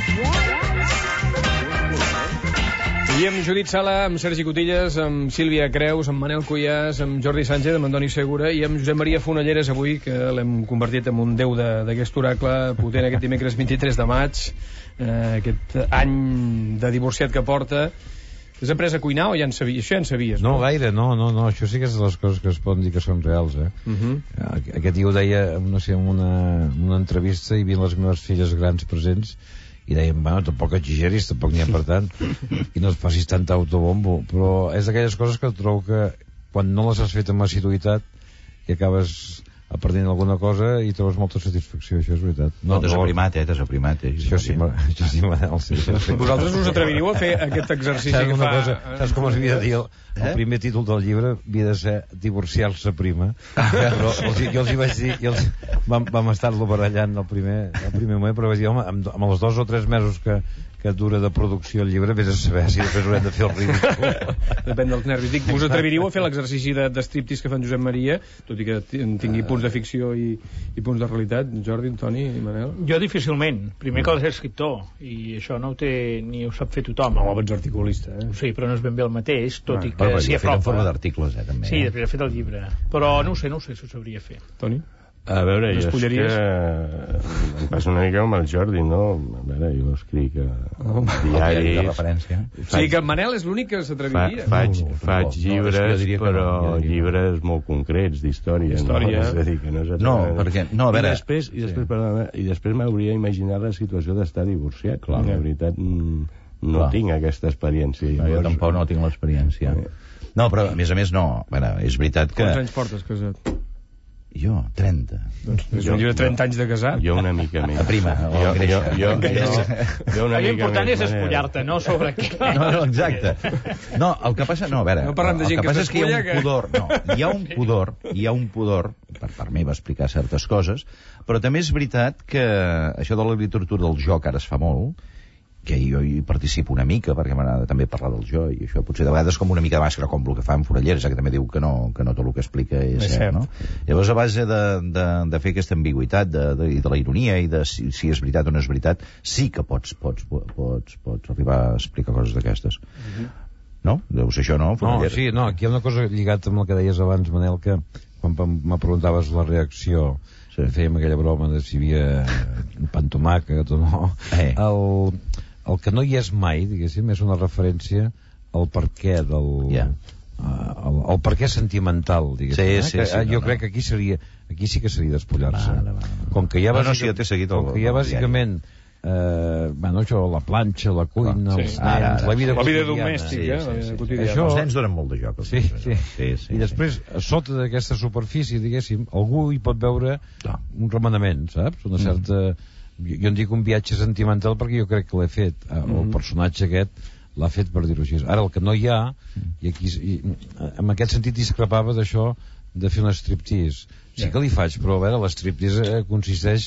I amb Judit Sala, amb Sergi Cotillas, amb Sílvia Creus, amb Manel Cuyàs, amb Jordi Sánchez, amb Antoni Segura i amb Josep Maria Fonalleres avui, que l'hem convertit en un déu d'aquest oracle potent aquest dimecres vint-i-tres de maig, eh, aquest any de divorciat que porta. Has après a cuinar o ja en sabies? Això ja en sabies, no? No, gaire, no, no, no. Això sí que és de les coses que es poden dir que són reals, eh? Uh-huh. Aquest dia ho deia, no sé, en una, una entrevista, i hi havia les meves filles grans presents, i deien, bueno, tampoc exageris, tampoc n'hi ha per tant, i no et facis tanta autobombo, però és d'aquelles coses que trobo que quan no les has fet amb assiduïtat i acabes aprenent alguna cosa i trobes molta satisfacció, això és veritat. No, no t'has aprimat, eh, t'has aprimat. Eh, això sí, això sí, Manel, sí. Vosaltres us atreviriu a fer aquest exercici saps que fa... Cosa, saps com es havia de dir? El, el primer títol del llibre havia de ser Divorciar-se prima, però els, jo els hi vaig dir, i els, vam, vam estar-lo barallant el primer, el primer moment, però vaig dir, home, amb, amb els dos o tres mesos que que dura de producció el llibre, vés a saber si després haurem de fer el ridícul. Depèn dels nervis. Dic, us atreviriu a fer l'exercici de, de striptease que fa en Josep Maria, tot i que tingui punts de ficció i, i punts de realitat? Jordi, Antoni i Manel? Jo difícilment. Primer que ha de ser escriptor, i això no ho té ni ho sap fer tothom. No, ets articulista, eh? Sí, però no és ben bé el mateix, tot ah, i que però, s'hi apropa. En forma d'articles, eh, també. Sí, després ha fet el llibre. Però no ho sé, no ho sé si ho sabria fer. Toni? A veure, jo és que em passa una mica amb el Jordi, no? A veure, jo escric a oh, diaris de referència. Faig, o sigui que Manel és l'únic que s'atreviria. Fa, faig, no, faig no, llibres, no, però no, llibres molt concrets d'història. Història. No? És a dir, que no és no, perquè, no, a veure... I després, i després, sí. perdona, i després m'hauria imaginat la situació d'estar divorciat. Clar, la veritat, no Clar. tinc aquesta experiència. No, jo tampoc no tinc l'experiència. No, però a més a més no. Bueno, és veritat que... Quants anys portes casat? Jo, trenta. Doncs és un llibre de trenta anys de casat. Jo una mica més. A prima, o jo, jo, jo, jo, jo, jo una mica l'important més, és espullar-te, no sobre què. No, no, exacte. No, el que passa... No, a veure, no parlem de gent el que, que passa és que hi ha un que... pudor... No, hi ha un pudor, hi ha un pudor, per part meva explicar certes coses, però també és veritat que això de la literatura del joc ara es fa molt, que jo hi participo una mica, perquè m'agrada també parlar del jo, i això potser de vegades com una mica de màscara, com el que fa en Forelleres, que també diu que no, que no tot el que explica és, és cert, no? Llavors, a base de, de, de fer aquesta ambigüitat de, de, de la ironia i de si, si és veritat o no és veritat, sí que pots, pots, pots, pots arribar a explicar coses d'aquestes. Uh-huh. No? Deu ser això, no? No, sí, no, aquí hi ha una cosa lligada amb el que deies abans, Manel, que quan me preguntaves la reacció, sí. fèiem aquella broma de si hi havia pan tomàquet o no, eh. el... El que no hi és mai, diguéssim, és una referència al perquè del... Yeah. Uh, el, el perquè sentimental, diguéssim. Sí, sí, sí, jo no, crec no. que aquí seria aquí sí que seria despullar-se. Vale, vale. Com que ja, no, bàsic... no, sí, ja seguit el, com que ja bàsicament eh, bueno, això, la planxa, la cuina, ah, sí. els nens, ara, ara, la vida, la vida domèstica, sí, sí, sí, sí. Això... Els nens donen molt de joc. Sí, sí. Sí, sí, I després, sí. a sota d'aquesta superfície, diguéssim, algú hi pot veure no. un remenament, saps? Una certa... Mm. Jo en dic un viatge sentimental perquè jo crec que l'he fet. Mm-hmm. El personatge aquest l'ha fet, per dir-ho així. Ara, el que no hi ha, i aquí i, en aquest sentit discrepava d'això de fer un striptease. Sí que li faig, però a veure, l'estriptease consisteix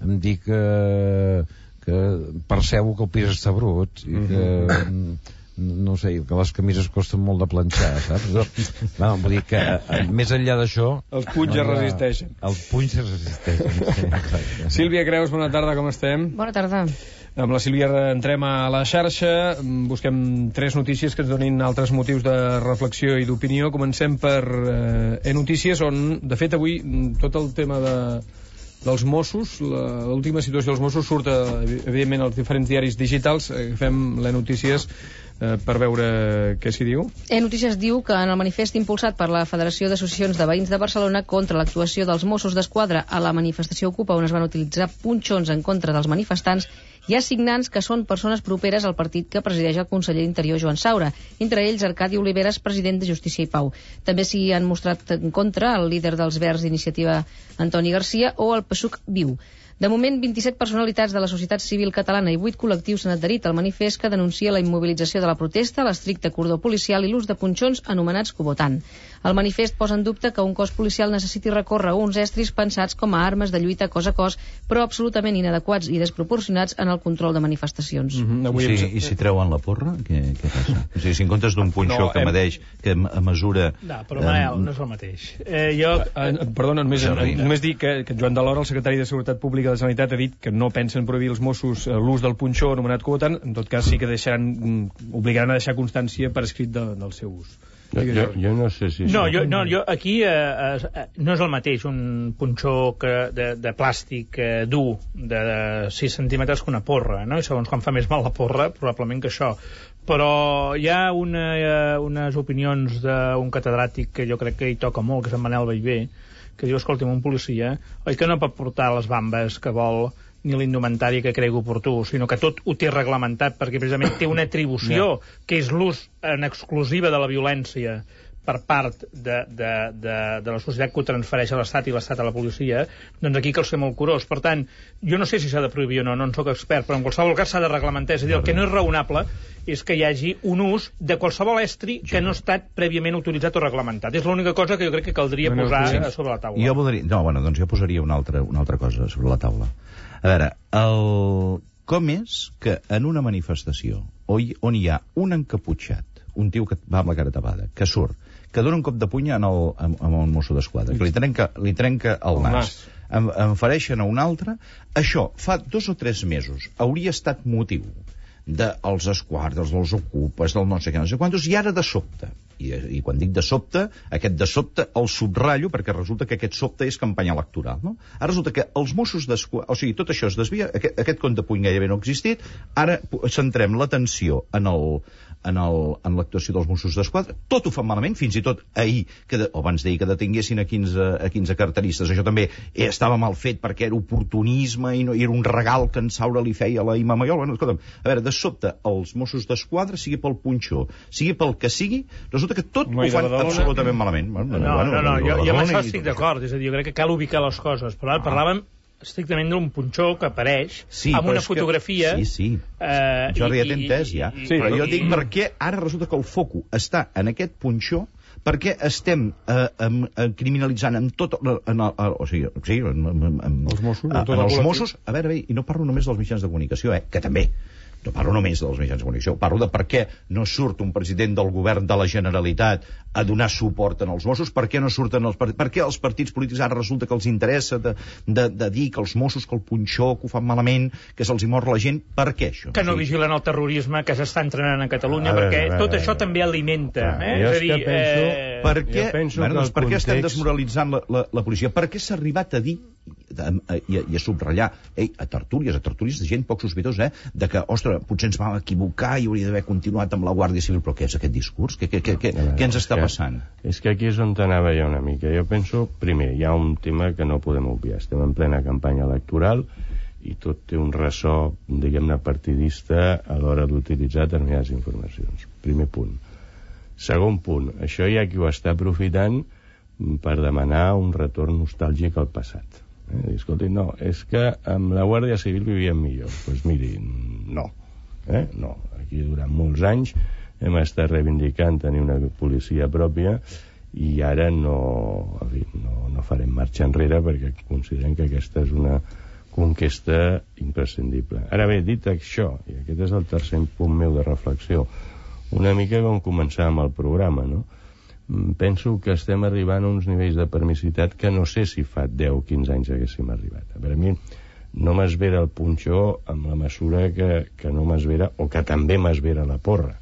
em dic que, que percebo que el pis està brut i que... Mm-hmm. no sé, que les camises costen molt de planxar, saps? No, no, vull dir que més enllà d'això... Els punys es resisteixen. Els punys es resisteixen, sí. Sílvia Creus, bona tarda, com estem? Bona tarda. Amb la Sílvia entrem a la xarxa, busquem tres notícies que ens donin altres motius de reflexió i d'opinió. Comencem per eh, e-notícies, on, de fet, avui tot el tema de... dels Mossos, l'última situació dels Mossos surt, evidentment, als diferents diaris digitals. Fem les notícies eh, per veure què s'hi diu. E-Notícies diu que en el manifest impulsat per la Federació d'Associacions de Veïns de Barcelona contra l'actuació dels Mossos d'Esquadra a la manifestació Ocupa, on es van utilitzar punxons en contra dels manifestants, hi ha signants que són persones properes al partit que presideix el conseller d'Interior Joan Saura, entre ells Arcadi Oliveres, president de Justícia i Pau. També s'hi han mostrat en contra el líder dels Verds d'Iniciativa, Antoni Garcia, o el P S U C Viu. De moment, vint-i-set personalitats de la societat civil catalana i vuit col·lectius s'han adherit al manifest que denuncia la immobilització de la protesta, l'estricte cordó policial i l'ús de punxons anomenats Cubotant. El manifest posa en dubte que un cos policial necessiti recórrer uns estris pensats com a armes de lluita cos a cos, però absolutament inadequats i desproporcionats en el control de manifestacions. Mm-hmm. Avui I, si, I si treuen la porra, què, què passa? O sigui, si en comptes d'un punxó no, que hem... medeix, que a mesura... No, però Manel, um... no és el mateix. Eh, jo... Eh, perdona, només, només dic que, que Joan Delora, el secretari de Seguretat Pública de la Generalitat, ha dit que no pensen prohibir els Mossos l'ús del punxó anomenat Cubotant. En tot cas, sí que deixaran, obligaran a deixar constància per escrit de, del seu ús. Jo, jo, jo no sé si... No, jo, no, jo aquí eh, eh, no és el mateix un punxó que de, de plàstic eh, dur de, de sis centímetres que una porra, no? I segons quan fa més mal la porra, probablement que això. Però hi ha una, eh, unes opinions d'un catedràtic que jo crec que hi toca molt, que és en Manel Bellver, que diu, escolta'm, un policia, oi que no pot portar les bambes que vol ni l'indumentari que cregui oportú, sinó que tot ho té reglamentat, perquè precisament té una atribució, que és l'ús en exclusiva de la violència per part de, de, de, de la societat que ho transfereix a l'Estat i l'Estat a la policia, doncs aquí cal ser molt curós. Per tant, jo no sé si s'ha de prohibir o no, no en soc expert, però en qualsevol cas s'ha de reglamentar. És a dir, el que no és raonable és que hi hagi un ús de qualsevol estri que no ha estat prèviament autoritzat o reglamentat. És l'única cosa que jo crec que caldria no, posar sí. sobre la taula. Jo voldria... No, bueno, doncs jo posaria una altra, una altra cosa sobre la taula. A veure, el... com és que en una manifestació on hi ha un encaputxat, un tio que va amb la cara tapada, que surt, que dona un cop de puny en el, en, en el mosso d'esquadra, que li trenca, li trenca el nas, en, en fereixen a un altre, això fa dos o tres mesos hauria estat motiu dels esquadres, dels ocupes, del no sé què, no sé quantos, i ara de sobte, i, i quan dic de sobte, aquest de sobte el subratllo, perquè resulta que aquest sobte és campanya electoral, no? Ara resulta que els Mossos d'Esquadra, o sigui, tot això es desvia, aquest, aquest compte de puny gairebé no ha existit, ara centrem l'atenció en el en l'actuació dels Mossos d'Esquadra, tot ho fan malament, fins i tot ahir, que de, o abans d'ahir que detinguessin a quinze, a quinze carteristes, això també eh, estava mal fet perquè era oportunisme i, no, i era un regal que en Saura li feia a la Ima Mayol. Bueno, escolta'm, a veure, de sobte els Mossos d'Esquadra, sigui pel punxó, sigui pel que sigui, resulta que tot no, ho fan absolutament malament. Bueno, no, bueno, no, no, jo, jo amb això estic d'acord, és a dir, jo crec que cal ubicar les coses, però ara ah. parlàvem estrictament d'un punxó que apareix sí, amb una fotografia... Que... Sí, sí. Eh, jo ja t'he entès, ja. I, i, però i, jo dic per què ara resulta que el foco està en aquest punxó, perquè estem eh, em, criminalitzant en tot... En el, o sigui, o sigui en, en, en, els Mossos, en, en els Mossos... A veure, i no parlo només dels mitjans de comunicació, eh, que també... No parlo només dels mitjans de comunicació, parlo de per què no surt un president del govern de la Generalitat a donar suport en els Mossos, per què no surten els partits, per què els partits polítics ara resulta que els interessa de, de, de dir que els Mossos, que el punxó, que ho fan malament, que se'ls hi mor la gent, per què això? Que no sí. vigilen el terrorisme que s'està entrenant a Catalunya, a veure, perquè veure, tot això també alimenta. Eh? És a dir, penso, eh... per què, bueno, doncs, per què context... estem desmoralitzant la, la, la policia? Per què s'ha arribat a dir a, a, i, a, i a subratllar ei, a tertúlies, a tertúlies de gent poc sospitosa, eh, de que, ostres, potser ens vam equivocar i hauria d'haver continuat amb la Guàrdia Civil, però què és aquest discurs? Què, què, què, què, no, què ens està que, passant? És que aquí és on t'anava jo una mica. Jo penso, primer, hi ha un tema que no podem obviar. Estem en plena campanya electoral i tot té un ressò, diguem-ne, partidista a l'hora d'utilitzar determinades informacions. Primer punt. Segon punt, això hi ha qui ho està aprofitant per demanar un retorn nostàlgic al passat. Eh? Escolti, no, és que amb la Guàrdia Civil vivíem millor. Doncs pues miri, no. Eh? No, aquí durant molts anys hem estat reivindicant tenir una policia pròpia i ara no, en fi, no, no farem marxa enrere perquè considerem que aquesta és una conquesta imprescindible. Ara bé, dit això, i aquest és el tercer punt meu de reflexió, una mica com començar amb el programa, no? Penso que estem arribant a uns nivells de permissivitat que no sé si fa deu o quinze anys haguéssim arribat. Per a mi no m'esvera el punxó amb la mesura que, que no m'esvera, o que també m'esvera la porra.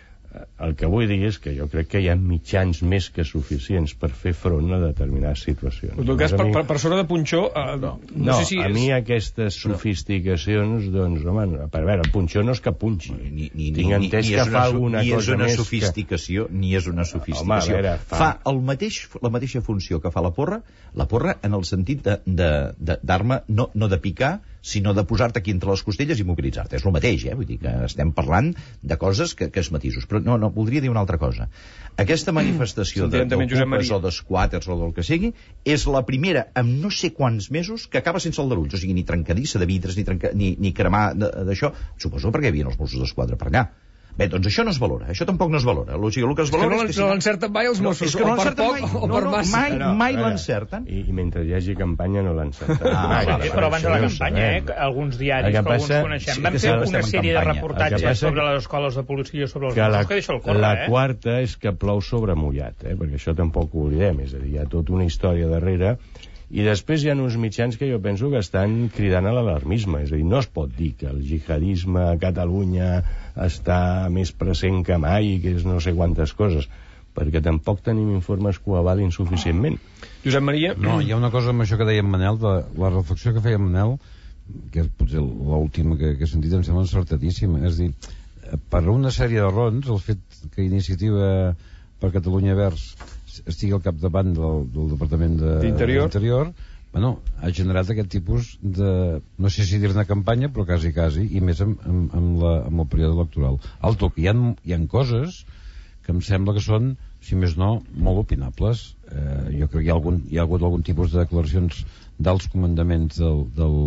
El que vull dir és que jo crec que hi ha mitjans més que suficients per fer front a determinades situacions. En tot cas, per, per, per sobre de punxó... Uh, no, no, no sé si a és... mi aquestes sofisticacions, doncs, home, per veure, el punxó no és que punxi. Ni, ni, Tinc entès ni, que ni fa alguna ni cosa és una més sofisticació, que... ni és una sofisticació. Home, veure, fa... fa el mateix, la mateixa funció que fa la porra, la porra en el sentit d'arma, no, no de picar, sinó de posar-te aquí entre les costelles i mobilitzar-te. És el mateix, eh? Vull dir que estem parlant de coses que, que és matisos. Però no, no, voldria dir una altra cosa. Aquesta manifestació de, d'ocupes o d'esquàters o del que sigui és la primera en no sé quants mesos que acaba sense aldarulls. O sigui, ni trencadissa de vidres, ni, trenca, ni, ni cremar d'això. Suposo perquè hi havia els Mossos d'Esquadra per allà. Bé, doncs això no es valora, això tampoc no es valora. El que es valora és que no, és que no l'encerten mai els Mossos, no, o per poc o per no, massa. Mai, no, mai no, l'encerten. I, I mentre hi hagi campanya no l'encerten. Ah, mai, vale, però abans de la campanya, eh, alguns diaris que, que alguns coneixem sí, van fer una sèrie de reportatges sobre les escoles de policia, sobre els Mossos, que deixa el córrer, la eh? quarta és que plou sobre mullat, eh, perquè això tampoc ho oblidem, és a dir, hi ha tota una història darrere. I després hi ha uns mitjans que jo penso que estan cridant a l'alarmisme. És a dir, no es pot dir que el jihadisme a Catalunya està més present que mai i que és no sé quantes coses, perquè tampoc tenim informes que ho avalin suficientment. Josep Maria? No, hi ha una cosa amb això que deia Manel, de la reflexió que feia Manel, que és potser l'última que, que he sentit, em sembla encertadíssima. És dir, per una sèrie de raons, el fet que Iniciativa per Catalunya Verds estigui al capdavant del, del Departament d'Interior, de, bueno, ha generat aquest tipus de, no sé si dir-ne campanya, però quasi, quasi, i més amb, amb, amb, la, amb el període electoral. Alto, que hi ha, hi ha coses que em sembla que són, si més no, molt opinables. Eh, jo crec que hi ha, algun, hi ha hagut algun tipus de declaracions d'alts comandaments del, del,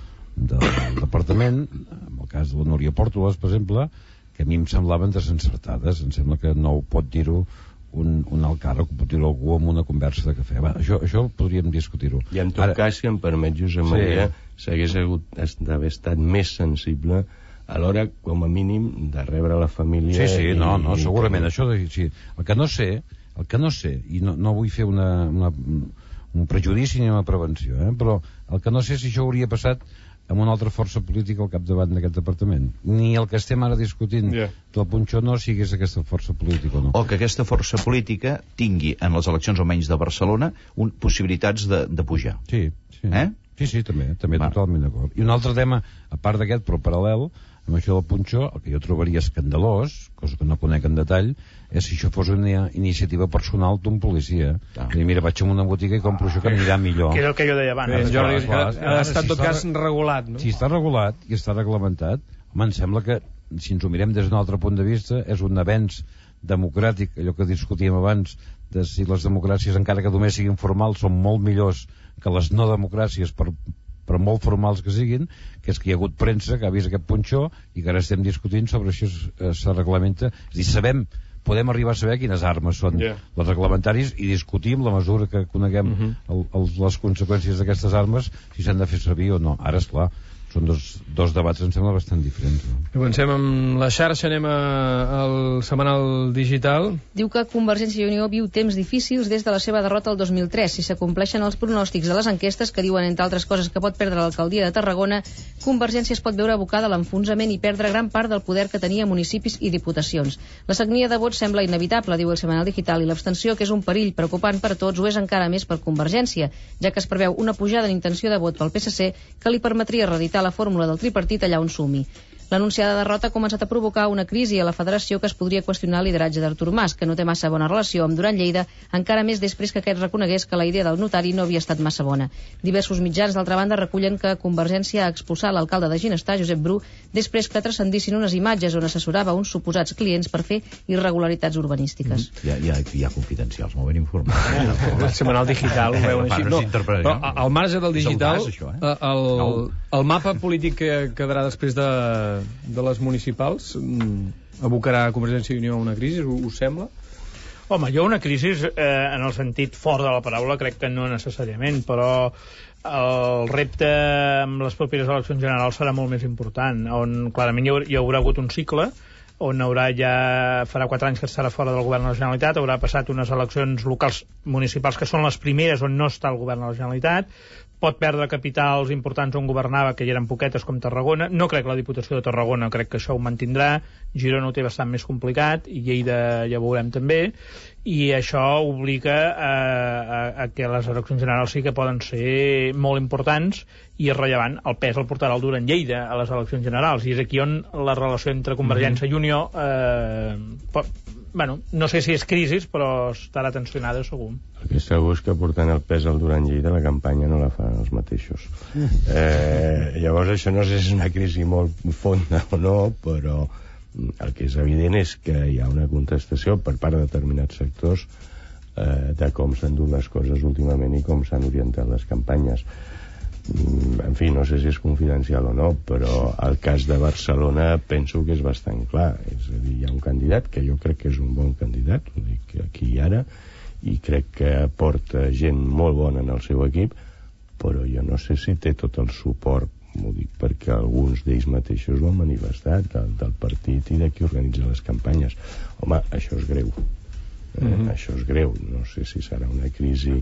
del departament, en el cas de la Núria Pòrtoles, per exemple, que a mi em semblaven desencertades. Em sembla que no ho pot dir-ho un, un alt càrrec, ho pot dir algú amb una conversa de cafè. Va, això, això podríem discutir-ho. I en tot Ara... cas, si em permet, Josep Maria, sí. s'hagués hagut d'haver estat més sensible a l'hora, com a mínim, de rebre la família... Sí, sí, i, no, no, i segurament, i... això de, sí. El que no sé, el que no sé, i no, no vull fer una, una, un prejudici ni una prevenció, eh? Però el que no sé si això hauria passat amb una altra força política al capdavant d'aquest departament. Ni el que estem ara discutint yeah. del punxó no sigués aquesta força política o no. O que aquesta força política tingui en les eleccions almenys de Barcelona un, possibilitats de, de pujar. Sí, sí. Eh? Sí, sí, també, també totalment d'acord. I un altre tema, a part d'aquest, però paral·lel, amb això del punxó, el que jo trobaria escandalós, cosa que no conec en detall, és si això fos una iniciativa personal d'un policia. Ah. I mira, vaig a una botiga i compro això que anirà millor. Que és el que jo deia abans. Bé, Jordi, ha, ha estat tot cas regulat, no? Si està regulat i està reglamentat, home, em sembla que, si ens ho mirem des d'un altre punt de vista, és un avenç democràtic, allò que discutíem abans, de si les democràcies, encara que només siguin formals, són molt millors que les no democràcies, per, per molt formals que siguin, que és que hi ha hagut premsa que ha vist aquest punxó i que ara estem discutint sobre si se reglamenta. És a dir, sabem, podem arribar a saber quines armes són yeah. les reglamentaris i discutim la mesura que coneguem uh-huh. el, el, les conseqüències d'aquestes armes, si s'han de fer servir o no. Ara, esclar, són dos, dos debats, em sembla, bastant diferents. No? Comencem amb la xarxa, anem a, al setmanal digital. Diu que Convergència i Unió viu temps difícils des de la seva derrota el dos mil tres. Si s'acompleixen els pronòstics de les enquestes que diuen, entre altres coses, que pot perdre l'alcaldia de Tarragona, Convergència es pot veure abocada a l'enfonsament i perdre gran part del poder que tenia municipis i diputacions. La sagnia de vots sembla inevitable, diu el setmanal digital, i l'abstenció, que és un perill preocupant per a tots, ho és encara més per Convergència, ja que es preveu una pujada en intenció de vot pel P S C que li permetria reeditar la fórmula del tripartit allà on sumi. L'anunciada derrota ha començat a provocar una crisi a la federació que es podria qüestionar el lideratge d'Artur Mas, que no té massa bona relació amb Duran Lleida, encara més després que aquest reconegués que la idea del notari no havia estat massa bona. Diversos mitjans, d'altra banda, recullen que Convergència ha expulsat l'alcalde de Ginestar, Josep Bru, després que transcendissin unes imatges on assessorava uns suposats clients per fer irregularitats urbanístiques. Mm. Hi, ha, hi, ha, hi ha confidencials, molt ben informats. El setmanal digital ho veuen així. No, però al marge del digital, el, el mapa polític que quedarà després de de les municipals abocarà Convergència i Unió a una crisi, us sembla? Home, jo una crisi, eh, en el sentit fort de la paraula, crec que no necessàriament, però el repte amb les properes eleccions generals serà molt més important, on clarament hi haurà, hi haurà hagut un cicle, on haurà ja, farà quatre anys que estarà fora del govern de la Generalitat, haurà passat unes eleccions locals municipals que són les primeres on no està el govern de la Generalitat, pot perdre capitals importants on governava, que hi eren poquetes, com Tarragona. No crec que la Diputació de Tarragona, crec que això ho mantindrà. Girona ho té bastant més complicat, i Lleida ja veurem també, i això obliga a, a, a que les eleccions generals sí que poden ser molt importants, i és rellevant el pes el portarà el Duran Lleida a les eleccions generals, i és aquí on la relació entre Convergència mm-hmm. i Unió eh, pot, bueno, no sé si és crisi, però estarà tensionada segur. El que segur és que portant el pes al Duran Lleida la campanya no la fan els mateixos. eh, llavors això no sé si és una crisi molt fonda o no, però el que és evident és que hi ha una contestació per part de determinats sectors eh, de com s'han dut les coses últimament i com s'han orientat les campanyes. En fi, no sé si és confidencial o no, però el cas de Barcelona penso que és bastant clar. És a dir, hi ha un candidat que jo crec que és un bon candidat, ho dic aquí i ara, i crec que porta gent molt bona en el seu equip, però jo no sé si té tot el suport, m'ho dic perquè alguns d'ells mateixos ho han manifestat, del, del partit i de qui organitza les campanyes. Home, això és greu. Eh, mm-hmm. Això és greu. No sé si serà una crisi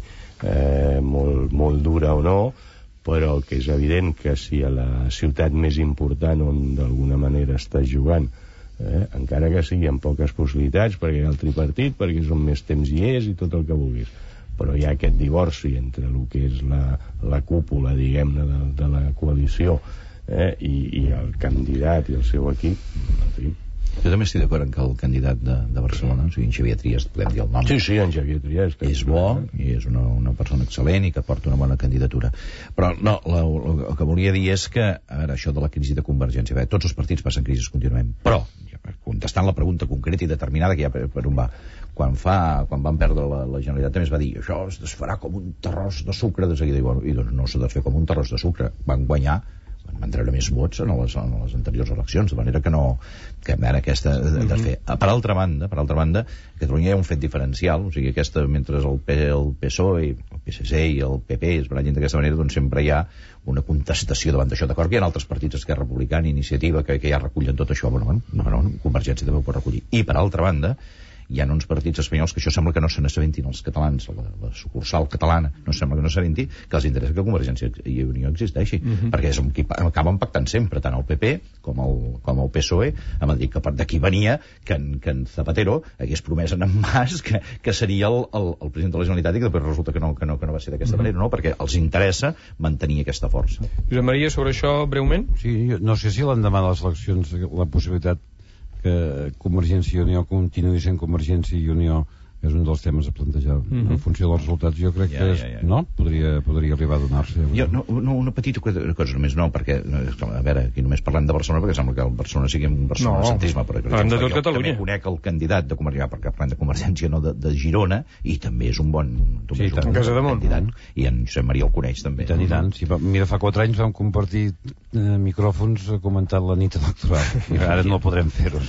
eh, molt, molt dura o no, però el que és evident que si a la ciutat més important on d'alguna manera està jugant, eh, encara que sigui amb poques possibilitats, perquè hi ha el tripartit, perquè és on més temps hi és i tot el que vulguis, però hi ha aquest divorci entre el que és la, la cúpula, diguem-ne, de, de la coalició eh, i, i el candidat i el seu equip, en fi. Jo també estic d'acord en que el candidat de, de Barcelona, o sigui, en Xavier Trias, podem dir el nom. Sí, sí, en Xavier Trias. És bo, i és una, una persona excel·lent i que porta una bona candidatura. Però no, la, el que volia dir és que, a veure, això de la crisi de Convergència, bé, tots els partits passen crisis contínuament, però, contestant la pregunta concreta i determinada que hi ha per, per on va, quan, fa, quan van perdre la, la Generalitat també es va dir, això es desfarà com un terrós de sucre de seguida, i, bueno, i doncs no s'ha de fer com un terrós de sucre, van guanyar, van treure més vots en les, en les anteriors eleccions, de manera que no, que ara aquesta de, de fer. Per altra banda, per altra banda, a Catalunya hi ha un fet diferencial, o sigui, aquesta, mentre el, P, el P S O E, el P S C i el P P es barallen d'aquesta manera, doncs sempre hi ha una contestació davant d'això. D'acord que hi ha altres partits, Esquerra Republicana, Iniciativa, que, que ja recullen tot això, bueno, no, no, Convergència també ho pot recollir. I per altra banda, hi ha uns partits espanyols que això sembla que no se n'assabentin els catalans, la, la sucursal catalana no sembla que no s'assabenti, que els interessa que Convergència i Unió existeixi, uh-huh. perquè és un qui acaben pactant sempre, tant el P P com el, com el P S O E, a Madrid, que d'aquí venia que en, que en Zapatero hagués promès en Mas que, que seria el, el, el president de la Generalitat i que després resulta que no, que no, que no va ser d'aquesta uh-huh. manera, no? Perquè els interessa mantenir aquesta força. Josep Maria, sobre això, breument? Sí, no sé si l'endemà de les eleccions la possibilitat que Convergència i Unió continuï sent Convergència i Unió és un dels temes a plantejar. Mm-hmm. En funció dels resultats, jo crec ja, que és, ja, ja. no? Podria, podria arribar a donar-se. Jo, no, no, una petita cosa només, no, perquè, a veure, aquí només parlem de Barcelona, perquè sembla que el Barcelona sigui un barcelonacentrisme, no, però per exemple, jo Catalunya. També conec el candidat de Convergència, perquè parlem de Convergència, no de, de Girona, i també és un bon, sí, és un bon candidat, i en Josep Maria el coneix també. I tant, i tant. Sí, mira, fa quatre anys vam compartir eh, micròfons comentant la nit electoral, i ara no podrem fer-ho.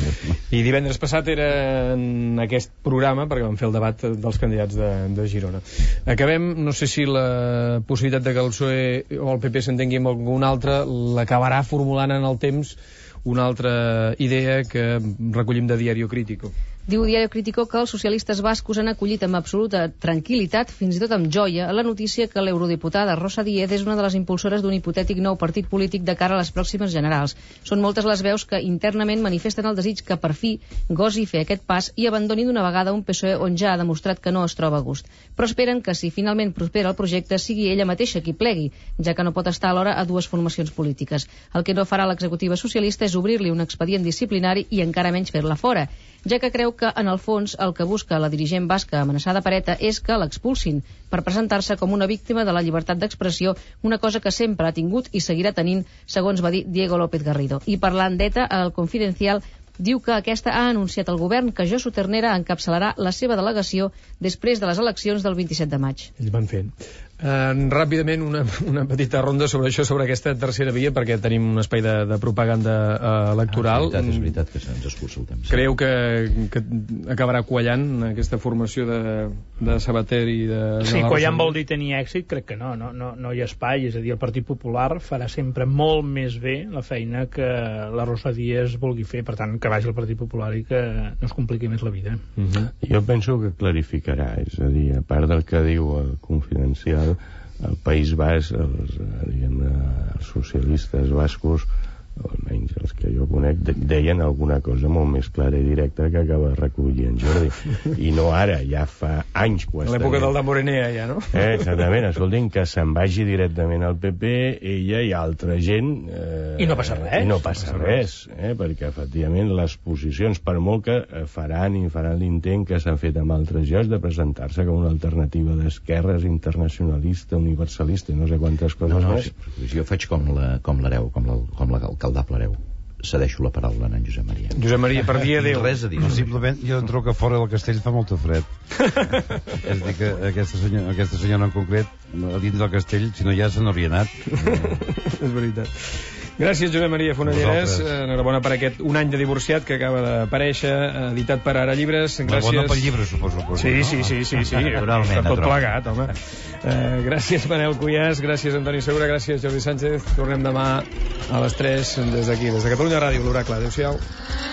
I divendres passat era en aquest programa perquè vam fer el debat dels candidats de, de Girona. Acabem, no sé si la possibilitat de que el P S O E o el P P s'entengui amb algun altre l'acabarà formulant en el temps una altra idea que recollim de Diario Crítico. Diu Diario Crítico que els socialistes bascos han acollit amb absoluta tranquil·litat, fins i tot amb joia, la notícia que l'eurodiputada Rosa Díez és una de les impulsores d'un hipotètic nou partit polític de cara a les pròximes generals. Són moltes les veus que internament manifesten el desig que per fi gosi fer aquest pas i abandoni d'una vegada un P S O E on ja ha demostrat que no es troba a gust. Però esperen que si finalment prospera el projecte sigui ella mateixa qui plegui, ja que no pot estar alhora a dues formacions polítiques. El que no farà l'executiva socialista és obrir-li un expedient disciplinari i encara menys fer-la fora, ja que creu que, en el fons, el que busca la dirigent basca amenaçada per ETA és que l'expulsin per presentar-se com una víctima de la llibertat d'expressió, una cosa que sempre ha tingut i seguirà tenint, segons va dir Diego López Garrido. I parlant d'ETA, el Confidencial diu que aquesta ha anunciat al govern que Josu Ternera encapçalarà la seva delegació després de les eleccions del vint-i-set de maig. Ells van fent. Uh, ràpidament una, una petita ronda sobre això, sobre aquesta tercera via, perquè tenim un espai de, de propaganda uh, electoral. Ah, és veritat, és veritat que se'ns escurça el temps. Creu que, que acabarà quallant aquesta formació de, de Sabater i de... Sí, quallant vol dir tenir èxit? Crec que no, no, no, no hi ha espai, és a dir, el Partit Popular farà sempre molt més bé la feina que la Rosa Díez vulgui fer, per tant, que vagi al Partit Popular i que no es compliqui més la vida. Uh-huh. Jo penso que clarificarà, és a dir, a part del que diu el Confidencial, el País Basc, els, diguem-ne, els socialistes bascos, almenys els que jo conec, deien alguna cosa molt més clara i directa que acaba de recollir en Jordi. I no ara, ja fa anys que ho està l'època dient. del Damborenea, ja, no? Eh, exactament, escoltin, que se'n vagi directament al P P, ella i altra gent... Eh, I no passa res. I no passa no res, eh, perquè efectivament les posicions, per molt que faran i faran l'intent que s'han fet amb altres llocs de presentar-se com una alternativa d'esquerres, internacionalista, universalista i no sé quantes coses no, no, més. Sí, jo faig com l'hereu, com l'hereu, com l'alcaldable hereu. Cedeixo la paraula a en Josep Maria. Josep Maria, per dia adéu. Res a dir. No, simplement jo trobo que fora del castell fa molta fred. És a dir, que aquesta senyora, aquesta senyora en concret, a dins del castell, si no ja se n'hauria anat. És veritat. Gràcies, Josep Maria Fonolleres. Enhorabona per aquest Un any de divorciat que acaba d'aparèixer, editat per Ara Llibres. Gràcies. Enhorabona pel llibre, suposo. Sí, sí, sí, sí, sí. Naturalment, tot plegat, home. Uh, gràcies, Manel Cuyàs, gràcies, Antoni Segura, gràcies, Jordi Sánchez. Tornem demà a les tres des d'aquí, des de Catalunya Ràdio, l'Oracle. Adéu-siau.